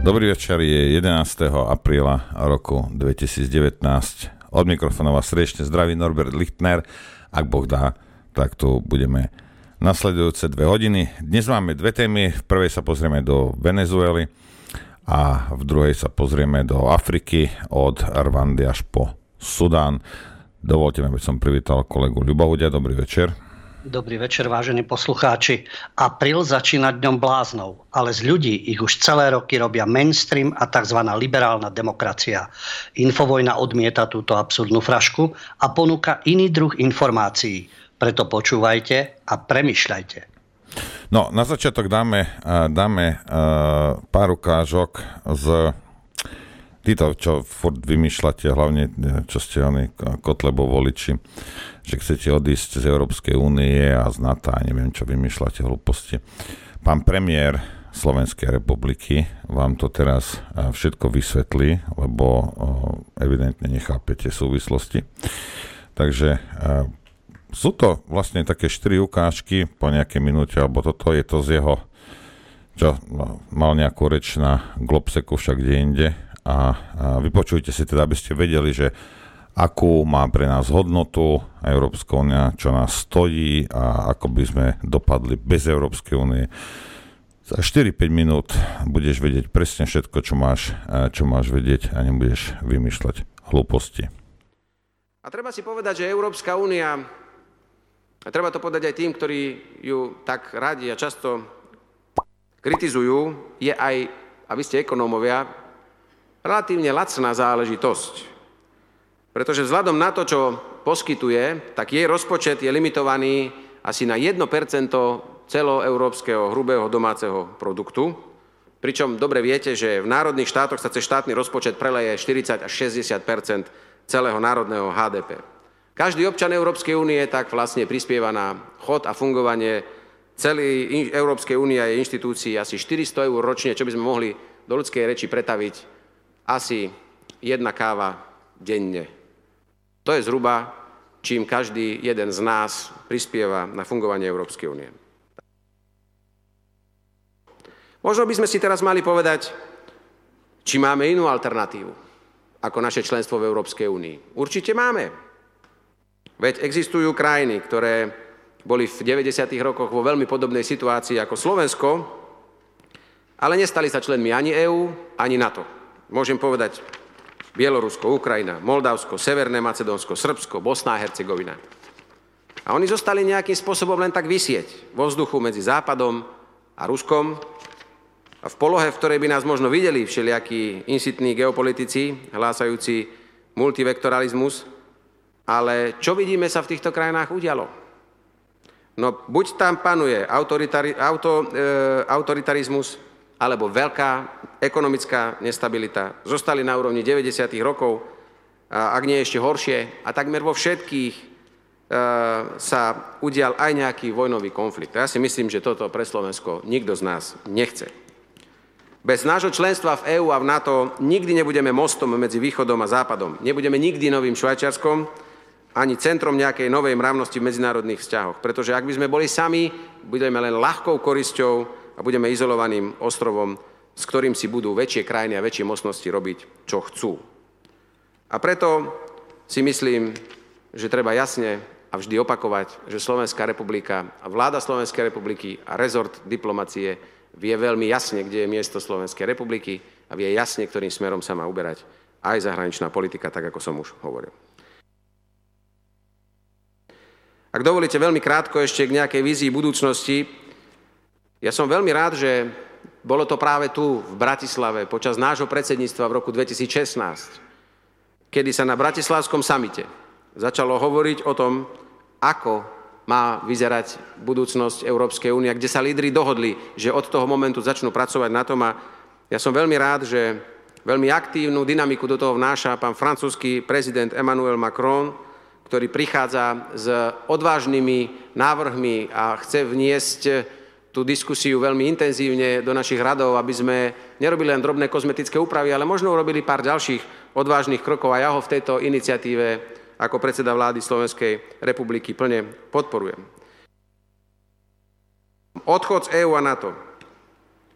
Dobrý večer, je 11. apríla roku 2019. Od mikrofónu vás srdečne zdraví Norbert Lichtner. Ak Boh dá, tak tu budeme nasledujúce 2 hodiny. Dnes máme 2 témy. V prvej sa pozrieme do Venezuely a v druhej sa pozrieme do Afriky od Rwandy až po Sudán. Dovolte mi, aby som privítal kolegu Ľuba Hudia. Dobrý večer. Dobrý večer, vážení poslucháči. Apríl začína dňom bláznov, ale z ľudí ich už celé roky robia mainstream a tzv. Liberálna demokracia. Infovojna odmieta túto absurdnú frašku a ponúka iný druh informácií. Preto počúvajte a premýšľajte. No, na začiatok dáme pár ukážok z títo, čo furt vymýšľate, hlavne čo ste oni Kotlebov voliči, že chcete odísť z Európskej únie a z NATO a neviem, čo vymýšľate hlúposti. Pán premiér Slovenskej republiky vám to teraz všetko vysvetlí, lebo evidentne nechápete súvislosti. Takže sú to vlastne také 4 ukážky po nejakej minúte, alebo toto je to z jeho, čo mal nejakú reč na Globseku však kde inde. A vypočujte si teda, aby ste vedeli, že akú má pre nás hodnotu Európska únia, čo nás stojí a ako by sme dopadli bez Európskej únie. Za 4-5 minút budeš vedieť presne všetko, čo máš vedieť a nebudeš vymýšľať hlúposti. A treba si povedať, že Európska únia, a treba to povedať aj tým, ktorí ju tak radi a často kritizujú, je aj, a vy ste ekonómovia, relatívne lacná záležitosť. Pretože vzhľadom na to, čo poskytuje, tak jej rozpočet je limitovaný asi na 1% celoeurópskeho hrubého domáceho produktu. Pričom dobre viete, že v národných štátoch sa cez štátny rozpočet preleje 40 až 60% celého národného HDP. Každý občan Európskej únie tak vlastne prispieva na chod a fungovanie celej Európskej únie a jej inštitúcií asi 400 eur ročne, čo by sme mohli do ľudskej reči pretaviť asi 1 káva denne. To je zhruba, čím každý jeden z nás prispieva na fungovanie Európskej únie. Možno by sme si teraz mali povedať, či máme inú alternatívu ako naše členstvo v Európskej únii. Určite máme. Veď existujú krajiny, ktoré boli v 90. rokoch vo veľmi podobnej situácii ako Slovensko, ale nestali sa členmi ani EÚ, ani NATO. Môžem povedať Bielorusko, Ukrajina, Moldavsko, Severné Macedónsko, Srbsko, Bosna a Hercegovina. A oni zostali nejakým spôsobom len tak visieť vo vzduchu medzi Západom a Ruskom a v polohe, v ktorej by nás možno videli všelijakí insitní geopolitici, hlásajúci multivektoralizmus, ale čo vidíme sa v týchto krajinách udialo? No buď tam panuje autoritarizmus, alebo veľká ekonomická nestabilita. Zostali na úrovni 90. rokov, ak nie ešte horšie, a takmer vo všetkých sa udial aj nejaký vojnový konflikt. Ja si myslím, že toto pre Slovensko nikto z nás nechce. Bez nášho členstva v EÚ a v NATO nikdy nebudeme mostom medzi východom a západom. Nebudeme nikdy novým Švajčiarskom, ani centrom nejakej novej mravnosti v medzinárodných vzťahoch. Pretože ak by sme boli sami, budeme len ľahkou korisťou a budeme izolovaným ostrovom, s ktorým si budú väčšie krajiny a väčšie mocnosti robiť, čo chcú. A preto si myslím, že treba jasne a vždy opakovať, že Slovenská republika a vláda Slovenskej republiky a rezort diplomacie vie veľmi jasne, kde je miesto Slovenskej republiky a vie jasne, ktorým smerom sa má uberať aj zahraničná politika, tak ako som už hovoril. Ak dovolíte veľmi krátko ešte k nejakej vízii budúcnosti, ja som veľmi rád, že bolo to práve tu v Bratislave počas nášho predsedníctva v roku 2016, kedy sa na bratislavskom samite začalo hovoriť o tom, ako má vyzerať budúcnosť Európskej únie, kde sa lídri dohodli, že od toho momentu začnú pracovať na tom. A ja som veľmi rád, že veľmi aktívnu dynamiku do toho vnáša pán francúzsky prezident Emmanuel Macron, ktorý prichádza s odvážnymi návrhmi a chce vniesť tú diskusiu veľmi intenzívne do našich radov, aby sme nerobili len drobné kozmetické úpravy, ale možno urobili pár ďalších odvážnych krokov a ja ho v tejto iniciatíve ako predseda vlády Slovenskej republiky plne podporujem. Odchod z EÚ a NATO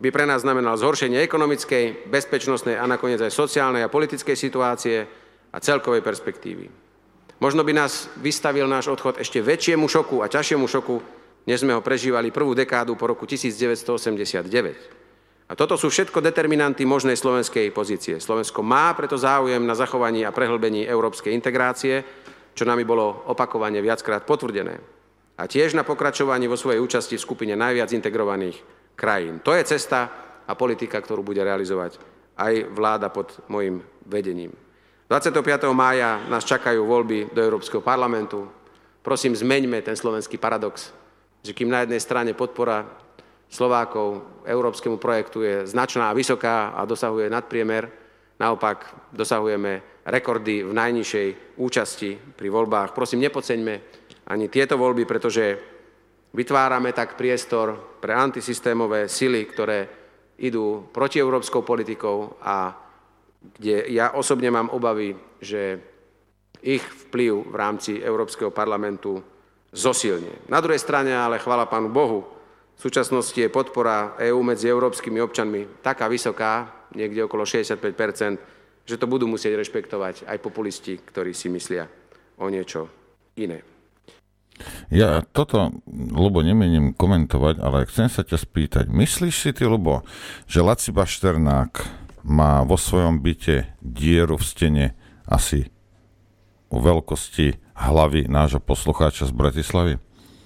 by pre nás znamenal zhoršenie ekonomickej, bezpečnostnej a nakoniec aj sociálnej a politickej situácie a celkovej perspektívy. Možno by nás vystavil náš odchod ešte väčšiemu šoku a ťažšiemu šoku, než sme ho prežívali prvú dekádu po roku 1989. A toto sú všetko determinanty možnej slovenskej pozície. Slovensko má preto záujem na zachovaní a prehlbení európskej integrácie, čo nami bolo opakovane viackrát potvrdené. A tiež na pokračovaní vo svojej účasti v skupine najviac integrovaných krajín. To je cesta a politika, ktorú bude realizovať aj vláda pod môjim vedením. 25. mája nás čakajú voľby do Európskeho parlamentu. Prosím, zmeňme ten slovenský paradox, že kým na jednej strane podpora Slovákov európskemu projektu je značná a vysoká a dosahuje nadpriemer, naopak dosahujeme rekordy v najnižšej účasti pri voľbách. Prosím, nepodceňme ani tieto voľby, pretože vytvárame tak priestor pre antisystémové sily, ktoré idú protieurópskou politikou a kde ja osobne mám obavy, že ich vplyv v rámci Európskeho parlamentu zosilnie. Na druhej strane ale, chvála Pánu Bohu, v súčasnosti je podpora EÚ medzi európskymi občanmi taká vysoká, niekde okolo 65%, že to budú musieť rešpektovať aj populisti, ktorí si myslia o niečo iné. Ja toto, Ľubo, nemienim komentovať, ale chcem sa ťa spýtať. Myslíš si ty, Ľubo, že Laci Bašternák má vo svojom byte dieru v stene asi o veľkosti hlavy nášho poslucháča z Bratislavy?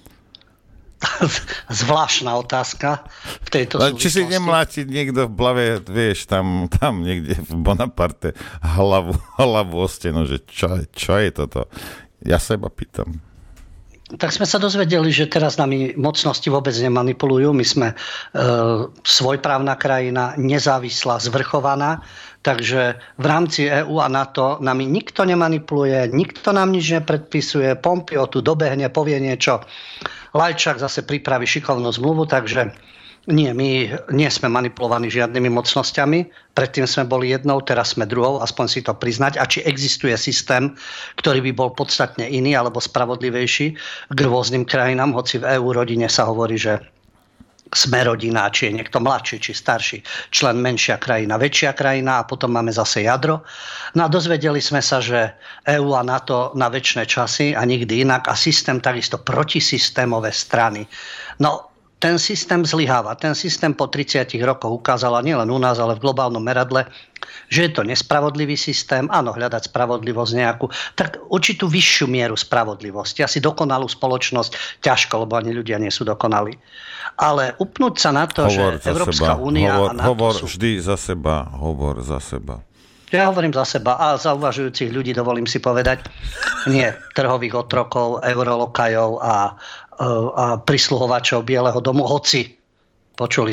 Zvláštna otázka v tejto súvislosti. Či si nemláti niekto v hlave, vieš, tam niekde v Bonaparte hlavu o stenu, že čo je toto? Ja seba pýtam. Tak sme sa dozvedeli, že teraz nami mocnosti vôbec nemanipulujú. My sme svojprávna krajina, nezávislá, zvrchovaná. Takže v rámci EÚ a NATO nami nikto nemanipuluje, nikto nám nič nepredpisuje. Pompeo tu dobehne, povie niečo. Lajčák zase pripraví šikovnú zmluvu, takže nie, my nie sme manipulovaní žiadnymi mocnosťami. Predtým sme boli jednou, teraz sme druhou, aspoň si to priznať. A či existuje systém, ktorý by bol podstatne iný alebo spravodlivejší k rôznym krajinám, hoci v EU rodine sa hovorí, že sme rodina, či je niekto mladší, či starší člen, menšia krajina, väčšia krajina a potom máme zase jadro. No a dozvedeli sme sa, že EU a NATO na večné časy a nikdy inak a systém takisto protisystémové strany. No, ten systém zlyháva. Ten systém po 30 rokoch ukázala nielen u nás, ale v globálnom meradle, že je to nespravodlivý systém. Áno, hľadať spravodlivosť nejakú, tak určitú vyššiu mieru spravodlivosti. Asi dokonalú spoločnosť ťažko, lebo ani ľudia nie sú dokonalí. Ale upnúť sa na to, že Európska únia a NATO hovor vždy za seba, hovor za seba. Ja hovorím za seba a za uvažujúcich ľudí, dovolím si povedať, nie trhových otrokov, eurolokajov a prisluhovačov Bieleho domu, hoci počuli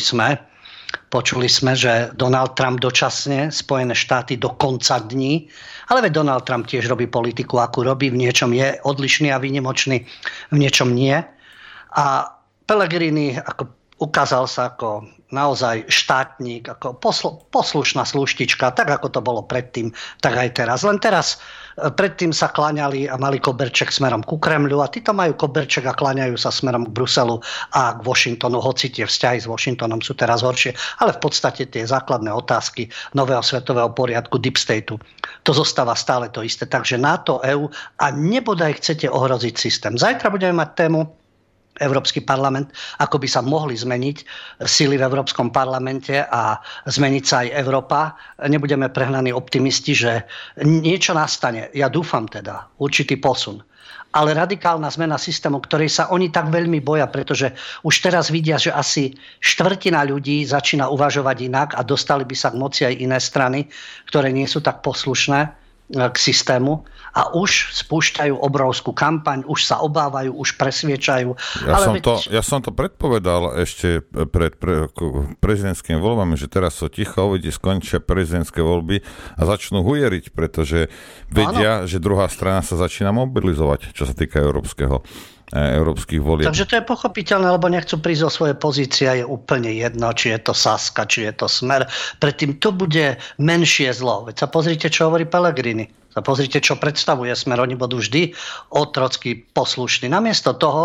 sme, že Donald Trump dočasne, Spojené štáty do konca dní, ale veď Donald Trump tiež robí politiku, akú robí, v niečom je odlišný a výnimočný, v niečom nie. A Pellegrini ukázal sa ako naozaj štátnik, ako poslušná sluštička, tak ako to bolo predtým, tak aj teraz. Len teraz predtým sa kláňali a mali koberček smerom ku Kremľu a títo majú koberček a kláňajú sa smerom k Bruselu a k Washingtonu, hoci tie vzťahy s Washingtonom sú teraz horšie, ale v podstate tie základné otázky nového svetového poriadku, deep stateu, to zostáva stále to isté. Takže NATO, EU a nebodaj chcete ohroziť systém. Zajtra budeme mať tému Európsky parlament, ako by sa mohli zmeniť sily v Európskom parlamente a zmeniť sa aj Európa. Nebudeme prehnaní optimisti, že niečo nastane. Ja dúfam teda, určitý posun. Ale radikálna zmena systému, ktorej sa oni tak veľmi boja, pretože už teraz vidia, že asi štvrtina ľudí začína uvažovať inak a dostali by sa k moci aj iné strany, ktoré nie sú tak poslušné k systému a už spúšťajú obrovskú kampaň, už sa obávajú, už presviečajú. Ja som to predpovedal ešte pred prezidentskými voľbami, že teraz so ticho uvidí, skončia prezidentské voľby a začnú hujeriť, pretože vedia, že druhá strana sa začína mobilizovať, čo sa týka európskych volieb. Takže to je pochopiteľné, lebo nechcú prísť o svoje pozície, je úplne jedno, či je to Saska, či je to Smer. Predtým to bude menšie zlo. Veď sa pozrite, čo hovorí Pellegrini. Sa pozrite, čo predstavuje Smer. Oni budú vždy otrocky poslušní. Namiesto toho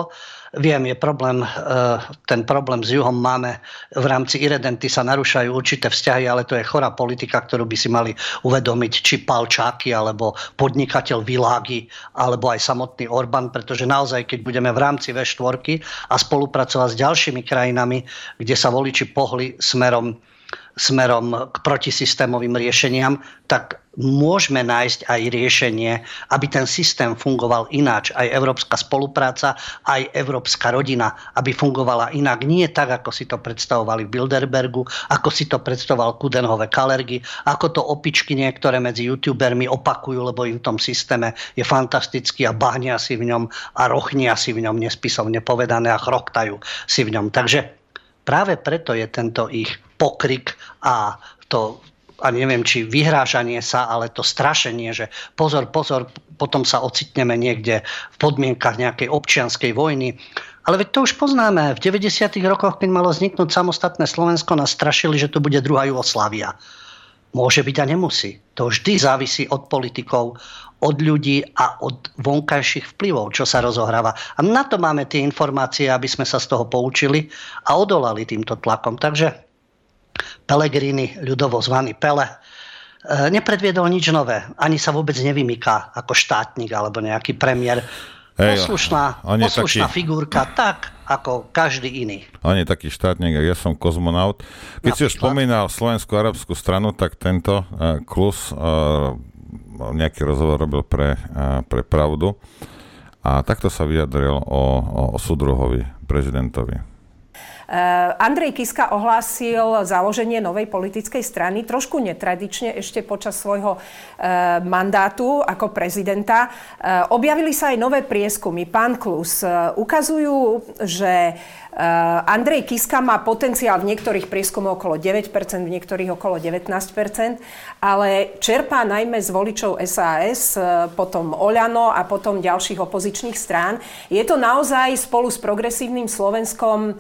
Viem, je problém, ten problém s juhom máme v rámci Irredenty sa narúšajú určité vzťahy, ale to je chorá politika, ktorú by si mali uvedomiť či Palčáky, alebo podnikateľ Világi, alebo aj samotný Orbán, pretože naozaj, keď budeme v rámci V4 a spolupracovať s ďalšími krajinami, kde sa voliči pohli smerom k protisystémovým riešeniam, tak môžeme nájsť aj riešenie, aby ten systém fungoval ináč. Aj európska spolupráca, aj európska rodina, aby fungovala inak. Nie tak, ako si to predstavovali v Bilderbergu, ako si to predstavoval Coudenhove Kalergi, ako to opičky niektoré medzi youtubermi opakujú, lebo im v tom systéme je fantastický a bahnia si v ňom a rochnia si v ňom, nespisovne povedané, a chroktajú si v ňom. Takže práve preto je tento ich pokrik a neviem, či vyhrážanie sa, ale to strašenie, že pozor, potom sa ocitneme niekde v podmienkach nejakej občianskej vojny. Ale veď to už poznáme. V 90. rokoch, keď malo vzniknúť samostatné Slovensko, nás strašili, že to bude druhá Jugoslávia. Môže byť a nemusí. To vždy závisí od politikov, od ľudí a od vonkajších vplyvov, čo sa rozohráva. A na to máme tie informácie, aby sme sa z toho poučili a odolali týmto tlakom. Takže Pellegrini, ľudovo zvaný Pele, nepredviedol nič nové. Ani sa vôbec nevymyká ako štátnik alebo nejaký premiér. Poslušná figurka, tak ako každý iný. On je taký štátnik, ja som kozmonaut. Keď si už spomínal Slovensko-arabskú stranu, tak tento Klus nejaký rozhovor robil pre Pravdu a takto sa vyjadril o súdruhovi prezidentovi. Andrej Kiska ohlásil založenie novej politickej strany trošku netradične ešte počas svojho mandátu ako prezidenta. Objavili sa aj nové prieskumy. Pán Klus, ukazujú, že Andrej Kiska má potenciál v niektorých prieskumoch okolo 9%, v niektorých okolo 19%, ale čerpá najmä z voličov SAS, potom Oľano a potom ďalších opozičných strán. Je to naozaj spolu s Progresívnym Slovenskom,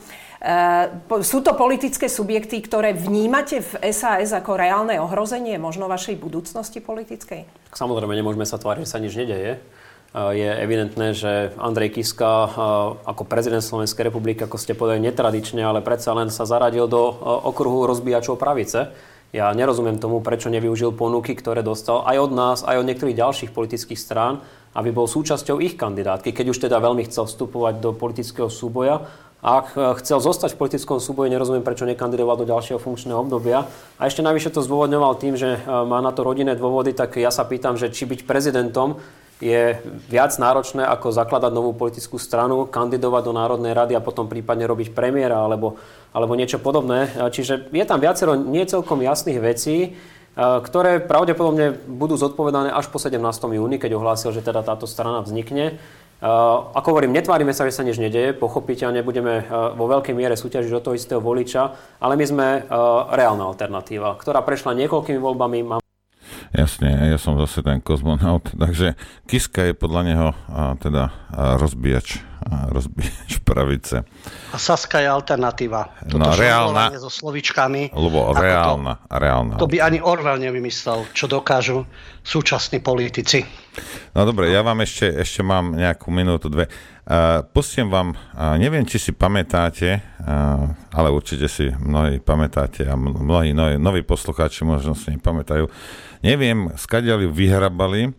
sú to politické subjekty, ktoré vnímate v SAS ako reálne ohrozenie možno vašej budúcnosti politickej? Samozrejme, nemôžeme sa tváriť, že sa nič nedeje. Je evidentné, že Andrej Kiska ako prezident Slovenskej republiky, ako ste povedali, netradične, ale predsa len sa zaradil do okruhu rozbíjačov pravice. Ja nerozumiem tomu, prečo nevyužil ponuky, ktoré dostal aj od nás, aj od niektorých ďalších politických strán, aby bol súčasťou ich kandidátky, keď už teda veľmi chcel vstupovať do politického súboja. Ak chcel zostať v politickom súboji, nerozumiem, prečo nekandidoval do ďalšieho funkčného obdobia. A ešte navyše to zdôvodňoval tým, že má na to rodinné dôvody, tak ja sa pýtam, že či byť prezidentom je viac náročné, ako zakladať novú politickú stranu, kandidovať do Národnej rady a potom prípadne robiť premiéra alebo niečo podobné. Čiže je tam viacero nie celkom jasných vecí, ktoré pravdepodobne budú zodpovedané až po 17. júni, keď ohlásil, že teda táto strana vznikne. Ako hovorím, netvárime sa, že sa nič nedeje, pochopiteľne budeme vo veľkej miere súťažiť do toho istého voliča, ale my sme reálna alternatíva, ktorá prešla niekoľkými voľbami. Jasne, ja som zase ten kozmonaut, takže Kiska je podľa neho teda rozbíjač pravice. A Saska je alternatíva. Toto reálna. So slovíčkami. Lebo reálna. To by ani Orwell nevymyslel, čo dokážu súčasní politici. No dobre, ja vám ešte mám nejakú minútu, dve. Pustím vám, neviem, či si pamätáte, ale určite si mnohí pamätáte a mnohí noví poslucháči možno si nepamätajú. Neviem, skadiaľ ju vyhrabali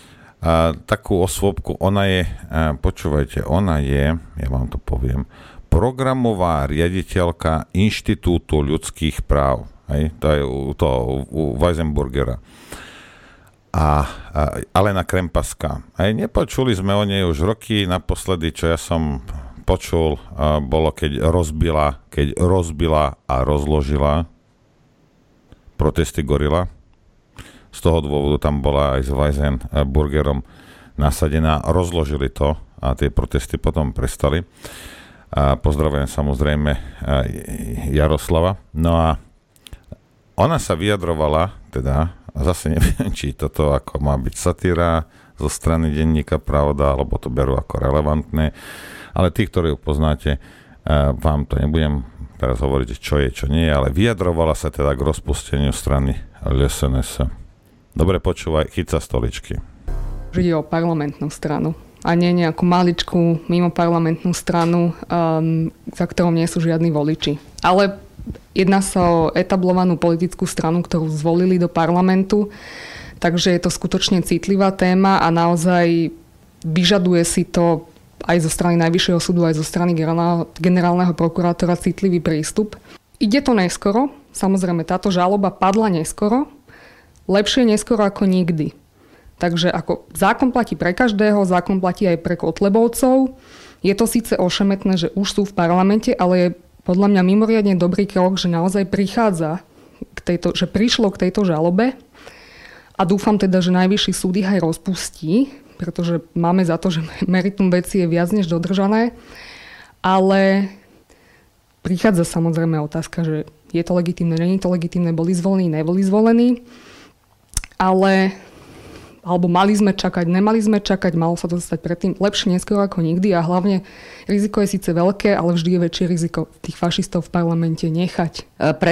takú osôbku. Ona je, počúvajte, ja vám to poviem, programová riaditeľka Inštitútu ľudských práv. Hej? To je u Weisenburgera. Alena Krempaská. Nepočuli sme o nej už roky. Naposledy, čo ja som počul, bolo, keď rozbila a rozložila protesty Gorila. Z toho dôvodu tam bola aj s Weisenburgerom nasadená. Rozložili to a tie protesty potom prestali. Pozdravujem samozrejme Jaroslava. No a ona sa vyjadrovala, teda, a zase neviem, či toto ako má byť satíra zo strany denníka Pravda, alebo to berú ako relevantné, ale tí, ktorí ju poznáte, vám to nebudem teraz hovoriť, čo je, čo nie, ale vyjadrovala sa teda k rozpusteniu strany LSNS. Dobre počúvaj, chyť sa stoličky. Ide o parlamentnú stranu. a nie nejakú maličkú mimoparlamentnú stranu, za ktorou nie sú žiadni voliči. Ale jedná sa o etablovanú politickú stranu, ktorú zvolili do parlamentu, takže je to skutočne citlivá téma a naozaj vyžaduje si to aj zo strany Najvyššieho súdu, aj zo strany generálneho prokurátora citlivý prístup. Ide to neskoro, samozrejme táto žaloba padla neskoro, lepšie neskoro ako nikdy. Takže ako zákon platí pre každého, zákon platí aj pre Kotlebovcov. Je to síce ošemetné, že už sú v parlamente, ale je podľa mňa mimoriadne dobrý krok, že naozaj prichádza že prišlo k tejto žalobe. A dúfam teda, že Najvyšší súd ich aj rozpustí, pretože máme za to, že meritum veci je viac než dodržané. Ale prichádza samozrejme otázka, že je to legitímne, nie je to legitímne, boli zvolení, neboli zvolení. Alebo mali sme čakať, nemali sme čakať, malo sa to stať predtým lepšie neskôr ako nikdy a hlavne riziko je síce veľké, ale vždy je väčšie riziko tých fašistov v parlamente nechať.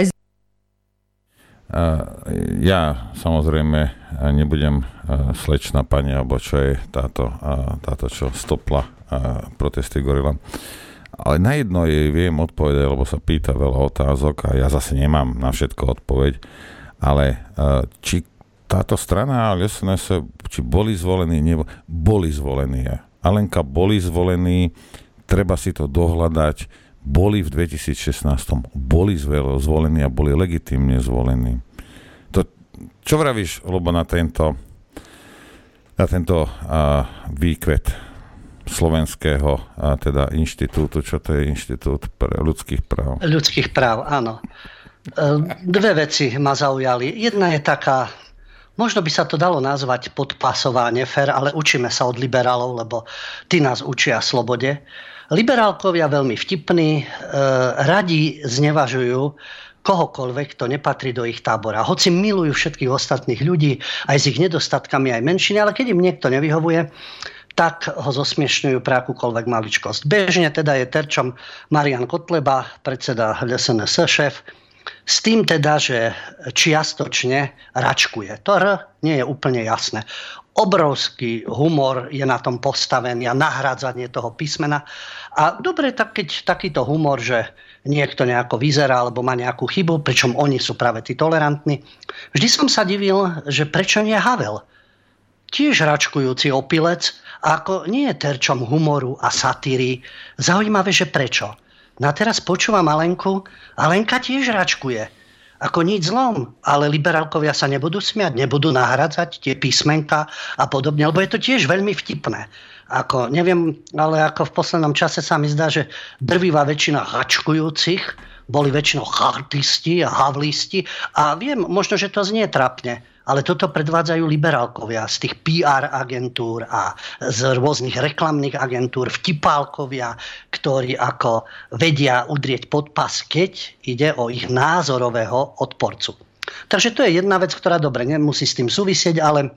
Ja samozrejme nebudem slečna pani, alebo čo je táto čo stopla protesty Gorila. Ale na jedno jej viem odpovedať, lebo sa pýta veľa otázok a ja zase nemám na všetko odpoveď, ale či táto strana SNS, či boli zvolení, boli zvolení. Alenka, boli zvolení, treba si to dohľadať, boli v 2016, boli zvolení a boli legitímne zvolení. Čo vravíš, Ľubo, na tento výkvet slovenského teda inštitútu, čo to je Inštitút ľudských práv? Ľudských práv, áno. Dve veci ma zaujali. Jedna je taká, možno by sa to dalo nazvať podpasová, nefér, ale učíme sa od liberálov, lebo tí nás učia slobode. Liberálkovia veľmi vtipní, radi znevažujú kohokoľvek, kto nepatrí do ich tábora. Hoci milujú všetkých ostatných ľudí, aj s ich nedostatkami, aj menšiny, ale keď im niekto nevyhovuje, tak ho zosmiešňujú pre akúkoľvek maličkosť. Bežne teda je terčom Marian Kotleba, predseda SNS, šéf, s tým teda, že čiastočne račkuje. To nie je úplne jasné. Obrovský humor je na tom postavený a nahrádzanie toho písmena. A dobre, tak keď takýto humor, že niekto nejako vyzerá alebo má nejakú chybu, pričom oni sú práve tí tolerantní. Vždy som sa divil, že prečo nie Havel? Tiež račkujúci opilec, a ako nie je terčom humoru a satíry. Zaujímavé, že prečo? No a teraz počúvam Alenku. Alenka tiež račkuje. Ako nič zlom, ale liberálkovia sa nebudú smiať, nebudú nahradzať tie písmenka a podobne, lebo je to tiež veľmi vtipné. Ako, neviem, ale ako v poslednom čase sa mi zdá, že drvivá väčšina račkujúcich boli väčšinou chartisti a havlisti a viem, možno, že to znie trapne, ale toto predvádzajú liberálkovia z tých PR agentúr a z rôznych reklamných agentúr, vtipálkovia, ktorí ako vedia udrieť pod pas, keď ide o ich názorového odporcu. Takže to je jedna vec, ktorá dobre nemusí s tým súvisieť, ale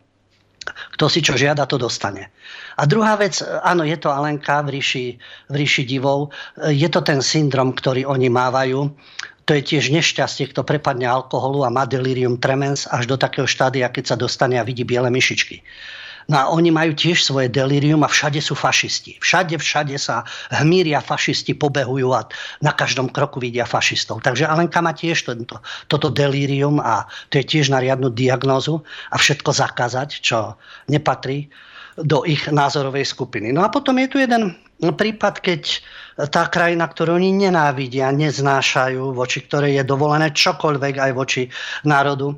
kto si čo žiada, to dostane. A druhá vec, áno, je to Alenka v ríši divov. Je to ten syndrom, ktorý oni mávajú. To je tiež nešťastie, kto prepadne alkoholu a má delirium tremens až do takého štádia, keď sa dostane a vidí biele myšičky. No a oni majú tiež svoje delirium a všade sú fašisti. Všade sa hmíria fašisti, pobehujú a na každom kroku vidia fašistov. Takže Alenka má tiež toto delirium a to je tiež na riadnu diagnózu a všetko zakázať, čo nepatrí do ich názorovej skupiny. No a potom je tu jeden prípad, keď tá krajina, ktorú oni nenávidia, neznášajú, voči ktorej je dovolené čokoľvek aj voči národu,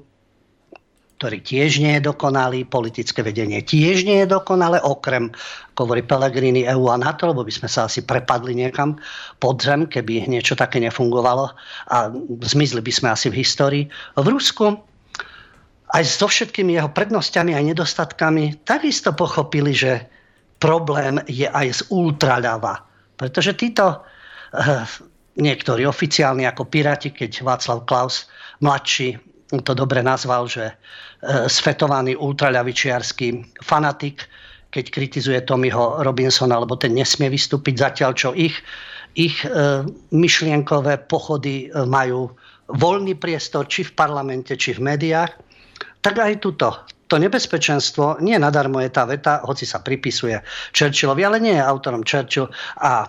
ktorý tiež nie je dokonalý, politické vedenie tiež nie je dokonalé, okrem, ako hovorí Pellegrini, EU a NATO, lebo by sme sa asi prepadli niekam pod zem, keby niečo také nefungovalo a zmizli by sme asi v histórii. V Rusku aj so všetkými jeho prednosťami a nedostatkami takisto pochopili, že problém je aj z ultraľava. Pretože títo niektorí oficiálni ako Piráti, keď Václav Klaus mladší to dobre nazval, že sfetovaný ultraľavičiarsky fanatik, keď kritizuje Tommyho Robinsona, lebo ten nesmie vystúpiť zatiaľ, čo ich myšlienkové pochody majú voľný priestor, či v parlamente, či v médiách. Tak aj to nebezpečenstvo, nie nadarmo je tá veta, hoci sa pripisuje Churchillovi, ale nie je autorom Churchill a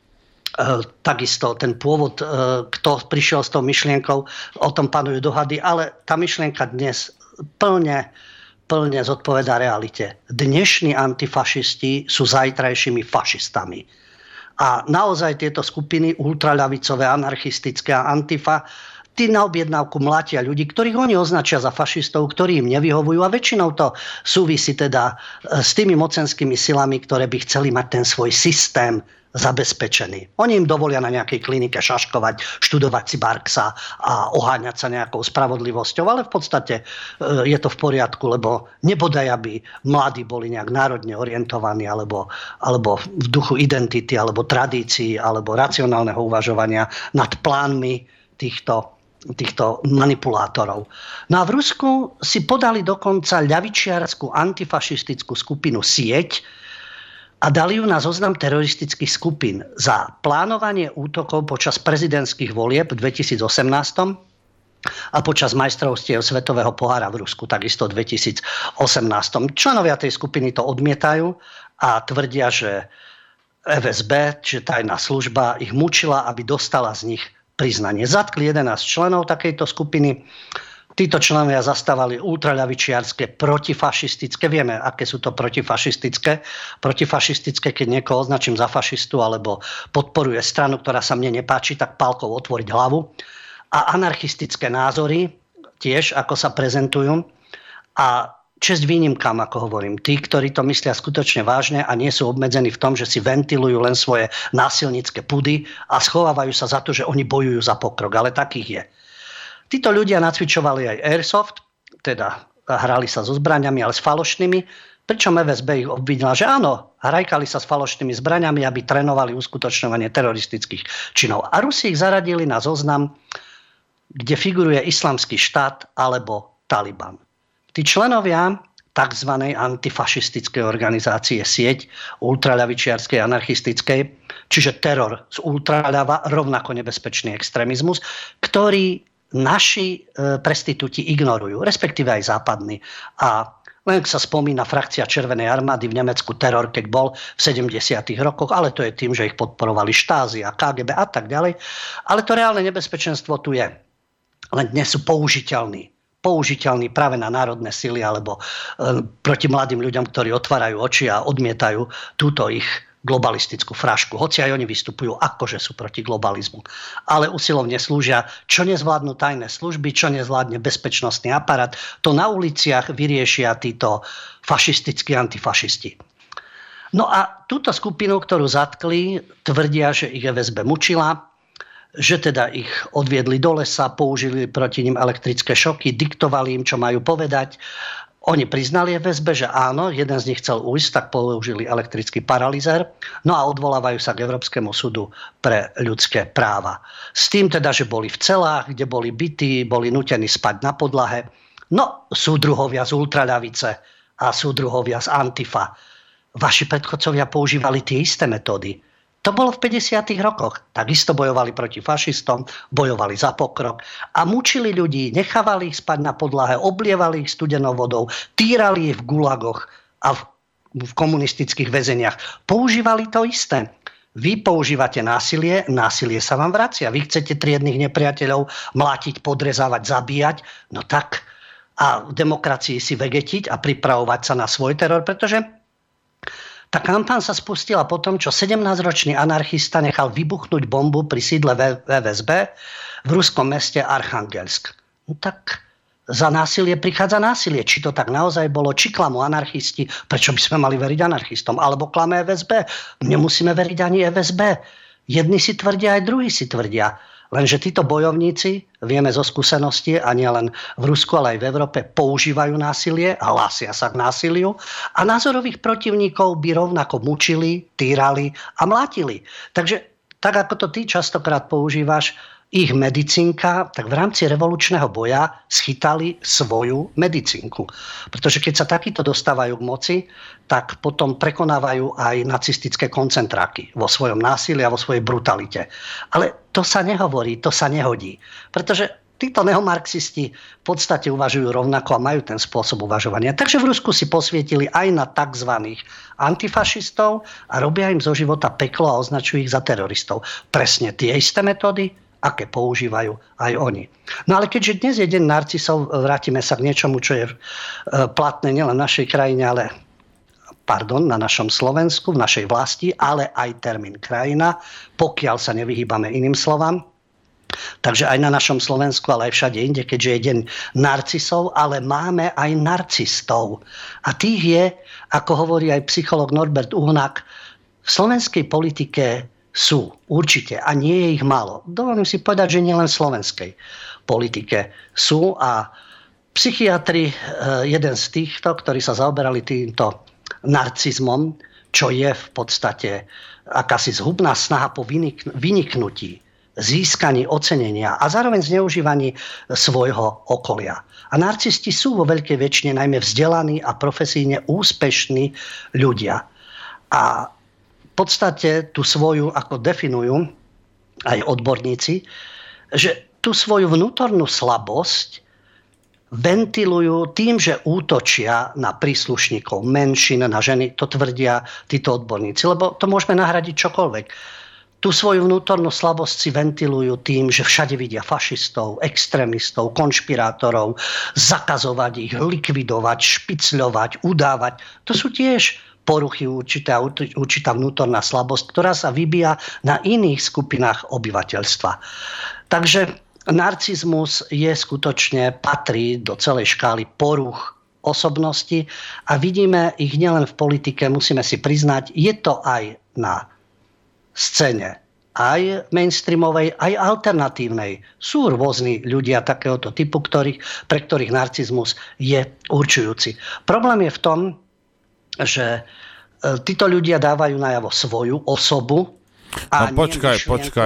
takisto ten pôvod, kto prišiel s tou myšlienkou, o tom panujú dohady, ale tá myšlienka dnes plne zodpovedá realite. Dnešní antifašisti sú zajtrajšími fašistami. A naozaj tieto skupiny ultraľavicové, anarchistické a antifa, tí na objednávku mlátia ľudí, ktorých oni označia za fašistov, ktorí im nevyhovujú a väčšinou to súvisí teda s tými mocenskými silami, ktoré by chceli mať ten svoj systém zabezpečený. Oni im dovolia na nejakej klinike šaškovať, študovať si Marxa a oháňať sa nejakou spravodlivosťou, ale v podstate je to v poriadku, lebo nebodaj, aby mladí boli nejak národne orientovaní alebo v duchu identity, alebo tradícií, alebo racionálneho uvažovania nad plánmi týchto manipulátorov. No a v Rusku si podali dokonca ľavičiarsku antifašistickú skupinu Sieť, a dali ju na zoznam teroristických skupín za plánovanie útokov počas prezidentských volieb v 2018 a počas majstrovstiev Svetového pohára v Rusku, takisto v 2018. Členovia tej skupiny to odmietajú a tvrdia, že FSB, čiže tajná služba, ich mučila, aby dostala z nich priznanie. Zatkli 11 členov takejto skupiny. Títo členovia zastávali ultraľavičiarske, protifašistické. Vieme, aké sú to protifašistické. Protifašistické, keď niekoho označím za fašistu alebo podporuje stranu, ktorá sa mne nepáči, tak pálkou otvoriť hlavu. A anarchistické názory tiež, ako sa prezentujú. A česť výnimkám, ako hovorím. Tí, ktorí to myslia skutočne vážne a nie sú obmedzení v tom, že si ventilujú len svoje násilnícke pudy a schovávajú sa za to, že oni bojujú za pokrok. Ale takých je. Títo ľudia nacvičovali aj airsoft, teda hrali sa so zbraňami, ale s falošnými, pričom FSB ich obvinila, že áno, hrajkali sa s falošnými zbraňami, aby trénovali uskutočňovanie teroristických činov. A Rusi ich zaradili na zoznam, kde figuruje Islamský štát alebo Taliban. Tí členovia tzv. Antifašistickej organizácie Sieť ultraľavičiarskej anarchistickej, čiže teror z ultraľava, rovnako nebezpečný extrémizmus, ktorý naši prestitúti ignorujú, respektíve aj západní. A len sa spomína frakcia Červenej armády v Nemecku, teror, keď bol v 70. rokoch, ale to je tým, že ich podporovali Štázi a KGB a tak ďalej. Ale to reálne nebezpečenstvo tu je. Len dnes sú použiteľní práve na národné sily alebo proti mladým ľuďom, ktorí otvárajú oči a odmietajú túto ich globalistickú frašku. Hoci aj oni vystupujú akože sú proti globalizmu. Ale usilovne slúžia, čo nezvládnu tajné služby, čo nezvládne bezpečnostný aparát, to na uliciach vyriešia títo fašistickí antifašisti. No a túto skupinu, ktorú zatkli, tvrdia, že ich FSB mučila, že teda ich odviedli do lesa, použili proti nim elektrické šoky, diktovali im, čo majú povedať. Oni priznali FSB, že áno, jeden z nich chcel ujsť, tak použili elektrický paralizér. No a odvolávajú sa k Európskemu súdu pre ľudské práva. S tým teda, že boli v celách, kde boli bití, boli nútení spať na podlahe. No, súdruhovia z ultraľavice a súdruhovia z Antifa. Vaši predchodcovia používali tie isté metódy. To bolo v 50. rokoch. Takisto bojovali proti fašistom, bojovali za pokrok a mučili ľudí, nechávali ich spať na podlahe, oblievali ich studenou vodou, týrali ich v gulagoch a v komunistických väzeniach. Používali to isté. Vy používate násilie, násilie sa vám vracia. Vy chcete triednych nepriateľov mlátiť, podrezávať, zabíjať, no tak a v demokracii si vegetiť a pripravovať sa na svoj teror, pretože tá kampaň sa spustila po tom, čo 17-ročný anarchista nechal vybuchnúť bombu pri sídle FSB v ruskom meste Archangelsk. No tak za násilie prichádza násilie. Či to tak naozaj bolo, či klamú anarchisti, prečo by sme mali veriť anarchistom, alebo klame FSB. Nemusíme veriť ani FSB. Jedni si tvrdia, aj druhí si tvrdia. Lenže títo bojovníci, vieme zo skúsenosti, a nie len v Rusku, ale aj v Európe, používajú násilie, hlásia sa k násiliu a názorových protivníkov by rovnako mučili, týrali a mlátili. Takže tak, ako to ty častokrát používaš, ich medicínka, tak v rámci revolučného boja schytali svoju medicínku. Pretože keď sa takíto dostávajú k moci, tak potom prekonávajú aj nacistické koncentráky vo svojom násilí a vo svojej brutalite. Ale to sa nehovorí, to sa nehodí. Pretože títo neomarxisti v podstate uvažujú rovnako a majú ten spôsob uvažovania. Takže v Rusku si posvietili aj na tzv. Antifašistov a robia im zo života peklo a označujú ich za teroristov. Presne tie isté metódy, aké používajú aj oni. No ale keďže dnes je deň narcisov, vrátime sa k niečomu, čo je platné nielen v našej krajine, na našom Slovensku, v našej vlasti, ale aj termín krajina, pokiaľ sa nevyhýbame iným slovám. Takže aj na našom Slovensku, ale aj všade inde, keďže je deň narcisov, ale máme aj narcistov. A tých je, ako hovorí aj psychológ Norbert Uhnak, v slovenskej politike sú určite a nie je ich málo. Dovolím si povedať, že nielen v slovenskej politike sú a psychiatri, jeden z týchto, ktorí sa zaoberali týmto narcizmom, čo je v podstate akási zhubná snaha po vyniknutí, získaní ocenenia a zároveň zneužívaní svojho okolia. A narcisti sú vo veľkej väčšine najmä vzdelaní a profesíne úspešní ľudia. A v podstate tú svoju, ako definujú aj odborníci, že tú svoju vnútornú slabosť ventilujú tým, že útočia na príslušníkov menšín, na ženy, to tvrdia títo odborníci, lebo to môžeme nahradiť čokoľvek. Tú svoju vnútornú slabosť si ventilujú tým, že všade vidia fašistov, extrémistov, konšpirátorov, zakazovať ich, likvidovať, špicľovať, udávať. To sú tiež poruchy, určitá vnútorná slabosť, ktorá sa vybíja na iných skupinách obyvateľstva. Takže narcizmus patrí do celej škály poruch osobnosti a vidíme ich nielen v politike, musíme si priznať, je to aj na scéne, aj mainstreamovej, aj alternatívnej. Sú rôzni ľudia takéhoto typu, pre ktorých narcizmus je určujúci. Problém je v tom, že títo ľudia dávajú najavo svoju osobu, no počkaj.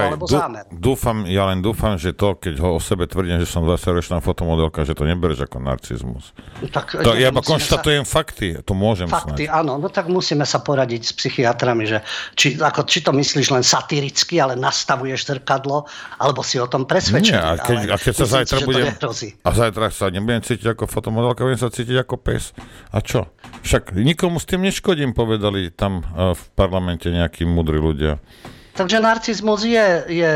Ja len dúfam, že to, keď ho o sebe tvrdím, že som 20-ročná fotomodelka, že to nebereš ako narcizmus. To ja iba konštatujem fakty, to môžem fakty, snáď. Áno, no tak musíme sa poradiť s psychiatrami, že či to myslíš len satiricky, ale nastavuješ zrkadlo, alebo si o tom presvedčený. Nie, a keď sa zajtra zajtra sa nebudem cítiť ako fotomodelka, budem sa cítiť ako pes. A čo? Však nikomu s tým neškodím, povedali tam v parlamente nejakí múdri ľudia. Takže narcizmus je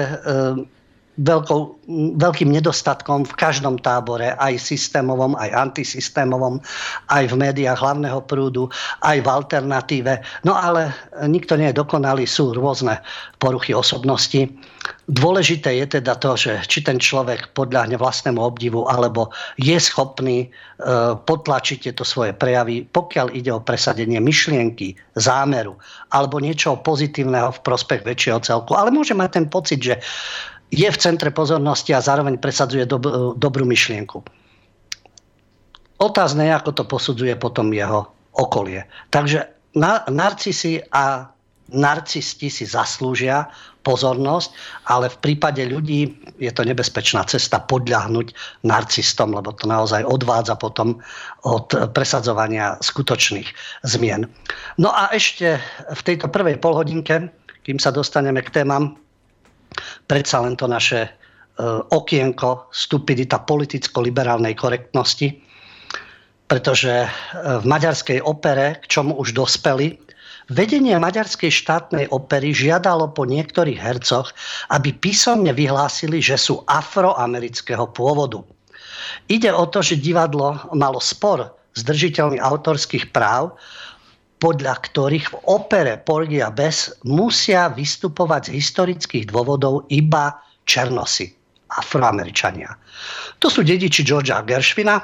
veľkým nedostatkom v každom tábore, aj systémovom, aj antisystémovom, aj v médiách hlavného prúdu, aj v alternatíve. No ale nikto nie je dokonalý, sú rôzne poruchy osobnosti. Dôležité je teda to, že či ten človek podľahne vlastnému obdivu, alebo je schopný potlačiť tieto svoje prejavy, pokiaľ ide o presadenie myšlienky, zámeru, alebo niečoho pozitívneho v prospech väčšieho celku. Ale môže mať ten pocit, že je v centre pozornosti a zároveň presadzuje dobrú myšlienku. Otázne je, ako to posudzuje potom jeho okolie. Takže narcisi a narcisti si zaslúžia pozornosť, ale v prípade ľudí je to nebezpečná cesta podľahnuť narcistom, lebo to naozaj odvádza potom od presadzovania skutočných zmien. No a ešte v tejto prvej polhodinke, kým sa dostaneme k témam, predsa len to naše okienko stupidita politicko-liberálnej korektnosti, pretože v maďarskej opere, k čomu už dospeli, vedenie maďarskej štátnej opery žiadalo po niektorých hercoch, aby písomne vyhlásili, že sú afroamerického pôvodu. Ide o to, že divadlo malo spor s držiteľmi autorských práv, podľa ktorých v opere Porgy a Bess musia vystupovať z historických dôvodov iba černosi, afroameričania. To sú dediči Georgea Gershwina,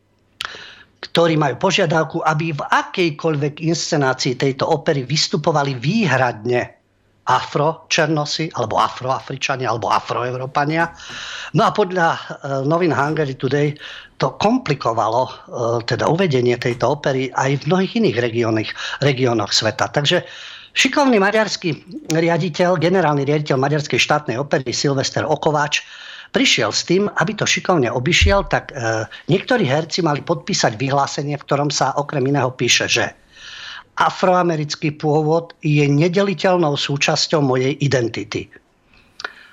ktorí majú požiadavku, aby v akejkoľvek inscenácii tejto opery vystupovali výhradne afročernosi, alebo afroafričania, alebo afroeurópania. No a podľa novín Hungary Today to komplikovalo teda uvedenie tejto opery aj v mnohých iných regiónoch sveta. Takže šikovný maďarský riaditeľ, generálny riaditeľ maďarskej štátnej opery Silvester Okováč prišiel s tým, aby to šikovne obišiel, tak niektorí herci mali podpísať vyhlásenie, v ktorom sa okrem iného píše, že afroamerický pôvod je nedeliteľnou súčasťou mojej identity.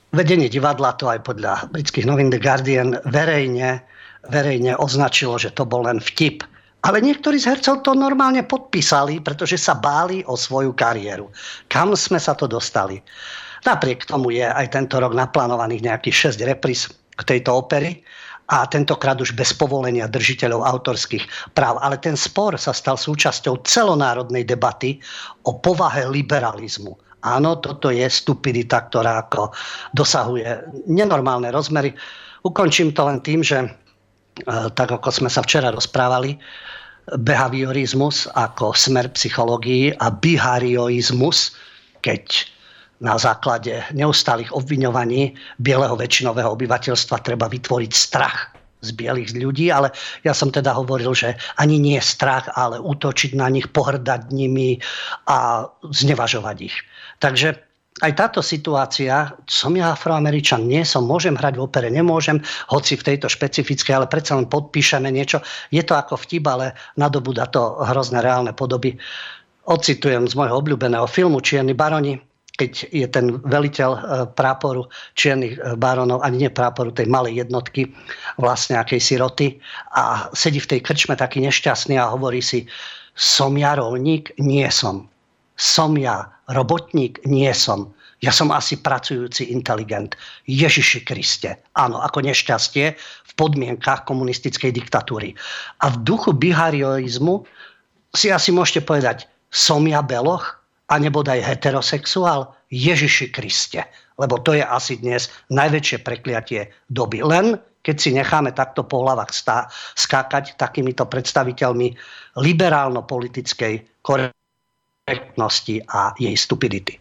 Vedenie divadla, to aj podľa britských novín The Guardian, verejne označilo, že to bol len vtip. Ale niektorí z hercov to normálne podpísali, pretože sa báli o svoju kariéru. Kam sme sa to dostali? Napriek tomu je aj tento rok naplánovaných nejakých 6 repríz k tejto opery a tentokrát už bez povolenia držiteľov autorských práv. Ale ten spor sa stal súčasťou celonárodnej debaty o povahe liberalizmu. Áno, toto je stupidita, ktorá ako dosahuje nenormálne rozmery. Ukončím to len tým, že tak ako sme sa včera rozprávali, behaviorizmus ako smer psychológii a behaviorizmus, keď na základe neustálých obviňovaní bieleho väčšinového obyvateľstva treba vytvoriť strach z bielých ľudí, ale ja som teda hovoril, že ani nie strach, ale útočiť na nich, pohrdať nimi a znevažovať ich. Takže aj táto situácia, som ja Afroameričan, nie som, môžem hrať v opere, nemôžem, hoci v tejto špecifickej, ale predsa len podpíšeme niečo. Je to ako vtip, ale nadobúda to hrozné reálne podoby. Ocitujem z môjho obľúbeného filmu Čierni baroni, keď je ten veliteľ práporu čiernych baronov, ani nie práporu, tej malej jednotky, vlastne akejsi roty, a sedí v tej krčme taký nešťastný a hovorí si: som ja rolník? Nie som. Som ja robotník? Nie som. Ja som asi pracujúci inteligent. Ježiši Kriste. Áno, ako nešťastie v podmienkach komunistickej diktatúry. A v duchu behaviorizmu si asi môžete povedať: som ja beloch? A nebodaj heterosexuál? Ježiši Kriste. Lebo to je asi dnes najväčšie prekliatie doby. Len keď si necháme takto po hlavách skákať takýmito predstaviteľmi liberálno-politickej korektnosti a jej stupidity.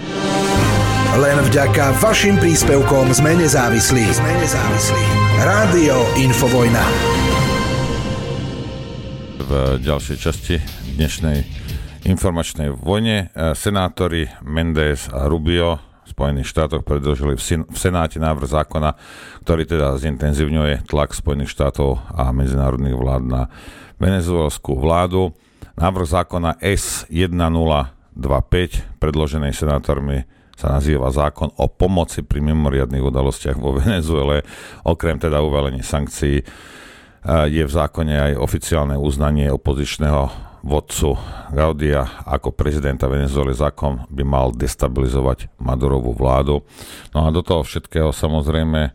Len vďaka vašim príspevkom sme nezávislí. Rádio Infovojna. V ďalšej časti dnešnej informačnej vojne senátori Mendes a Rubio v Spojených štátoch predložili v Senáte návrh zákona, ktorý teda zintenzívňuje tlak Spojených štátov a medzinárodných vlád na venezuelskú vládu. Návrh zákona S1025 predložený senátormi sa nazýva zákon o pomoci pri mimoriadnych udalostiach vo Venezuele. Okrem teda uvalení sankcií je v zákone aj oficiálne uznanie opozičného vodcu Gaudia ako prezidenta Venezuely. Zákon by mal destabilizovať Madurovú vládu. No a do toho všetkého samozrejme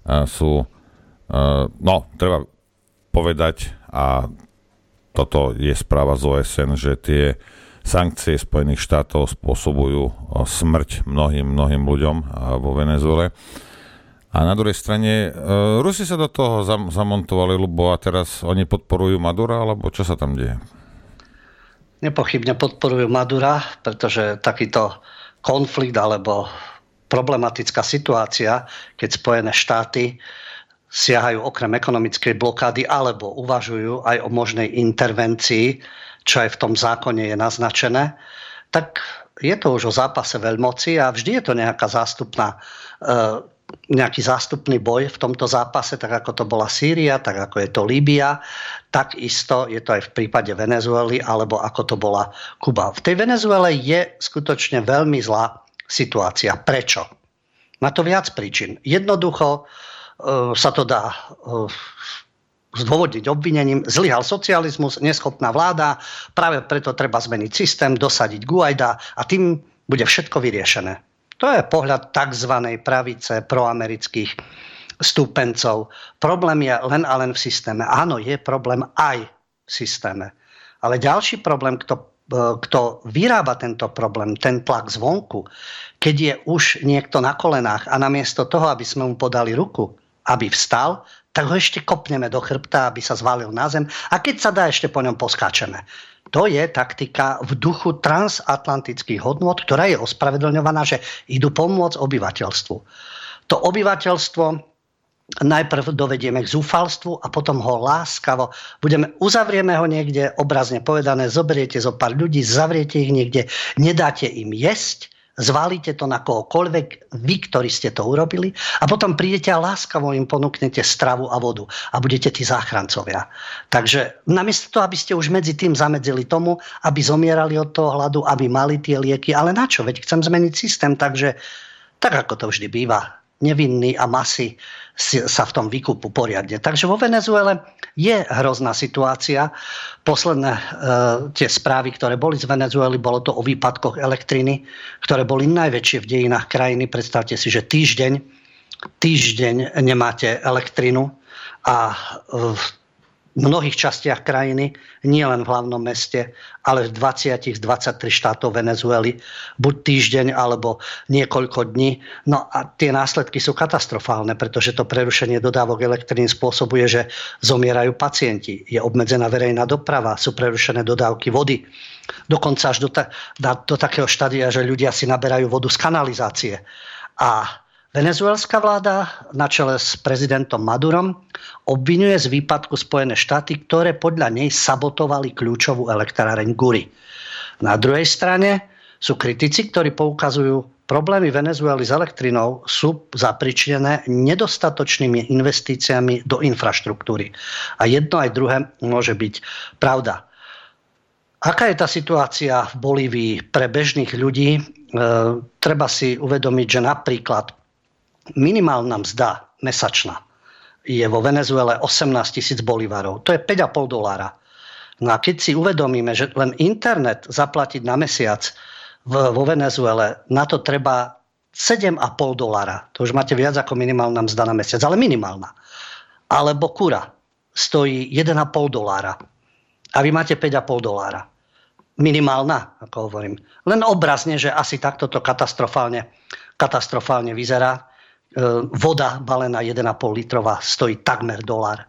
treba povedať, a toto je správa z OSN, že tie sankcie Spojených štátov spôsobujú smrť mnohým ľuďom vo Venezuele. A na druhej strane Rusi sa do toho zamontovali, lebo a teraz oni podporujú Madura, alebo čo sa tam deje? Nepochybne podporujú Madura, pretože takýto konflikt alebo problematická situácia, keď Spojené štáty siahajú okrem ekonomickej blokády alebo uvažujú aj o možnej intervencii, čo aj v tom zákone je naznačené, tak je to už o zápase veľmoci a vždy je to nejaký zástupný boj v tomto zápase, tak ako to bola Sýria, tak ako je to Líbia, takisto je to aj v prípade Venezuely, alebo ako to bola Kuba. V tej Venezuele je skutočne veľmi zlá situácia. Prečo? Má to viac príčin. Jednoducho sa to dá zdôvodniť obvinením: zlyhal socializmus, neschopná vláda, práve preto treba zmeniť systém, dosadiť Guaida a tým bude všetko vyriešené. To je pohľad tzv. Pravice proamerických stúpencov. Problém je len a len v systéme. Áno, je problém aj v systéme. Ale ďalší problém, kto vyrába tento problém, ten tlak zvonku, keď je už niekto na kolenách a namiesto toho, aby sme mu podali ruku, aby vstal, tak ho ešte kopneme do chrbta, aby sa zvalil na zem a keď sa dá, ešte po ňom poskáčeme. To je taktika v duchu transatlantických hodnôt, ktorá je ospravedlňovaná, že idú pomôcť obyvateľstvu. To obyvateľstvo najprv dovedieme k zúfalstvu a potom ho láskavo uzavrieme ho niekde, obrazne povedané, zoberiete zo pár ľudí, zavriete ich niekde, nedáte im jesť, zvalíte to na kohokoľvek, vy, ktorí ste to urobili, a potom prídete a láskavo im ponúknete stravu a vodu a budete tí záchrancovia. Takže namiesto toho, aby ste už medzi tým zamedzili tomu, aby zomierali od toho hladu, aby mali tie lieky, ale na čo? Veď chcem zmeniť systém, takže tak ako to vždy býva, nevinní a masy sa v tom vykúpu poriadne. Takže vo Venezuele je hrozná situácia. Posledné tie správy, ktoré boli z Venezuely, bolo to o výpadkoch elektriny, ktoré boli najväčšie v dejinách krajiny. Predstavte si, že týždeň nemáte elektrinu a v mnohých častiach krajiny, nie len v hlavnom meste, ale v 20 z 23 štátov Venezuely, buď týždeň alebo niekoľko dní. No a tie následky sú katastrofálne, pretože to prerušenie dodávok elektriny spôsobuje, že zomierajú pacienti, je obmedzená verejná doprava, sú prerušené dodávky vody. Dokonca až do takého štádia, že ľudia si naberajú vodu z kanalizácie. A venezuelská vláda na čele s prezidentom Madurom obviňuje z výpadku Spojené štáty, ktoré podľa nej sabotovali kľúčovú elektráreň Guri. Na druhej strane sú kritici, ktorí poukazujú, problémy Venezuely s elektrinou sú zapričinené nedostatočnými investíciami do infraštruktúry. A jedno aj druhé môže byť pravda. Aká je tá situácia v Bolívii pre bežných ľudí? Treba si uvedomiť, že napríklad minimálna mzda mesačná je vo Venezuele 18 000 bolívarov. To je $5,5. No a keď si uvedomíme, že len internet zaplatiť na mesiac vo Venezuele, na to treba $7,5. To už máte viac ako minimálna mzda na mesiac, ale minimálna. Alebo kura stojí $1,5. A vy máte $5,5. Minimálna, ako hovorím. Len obrazne, že asi takto to katastrofálne vyzerá. Voda balená 1,5 litrová stojí takmer $1.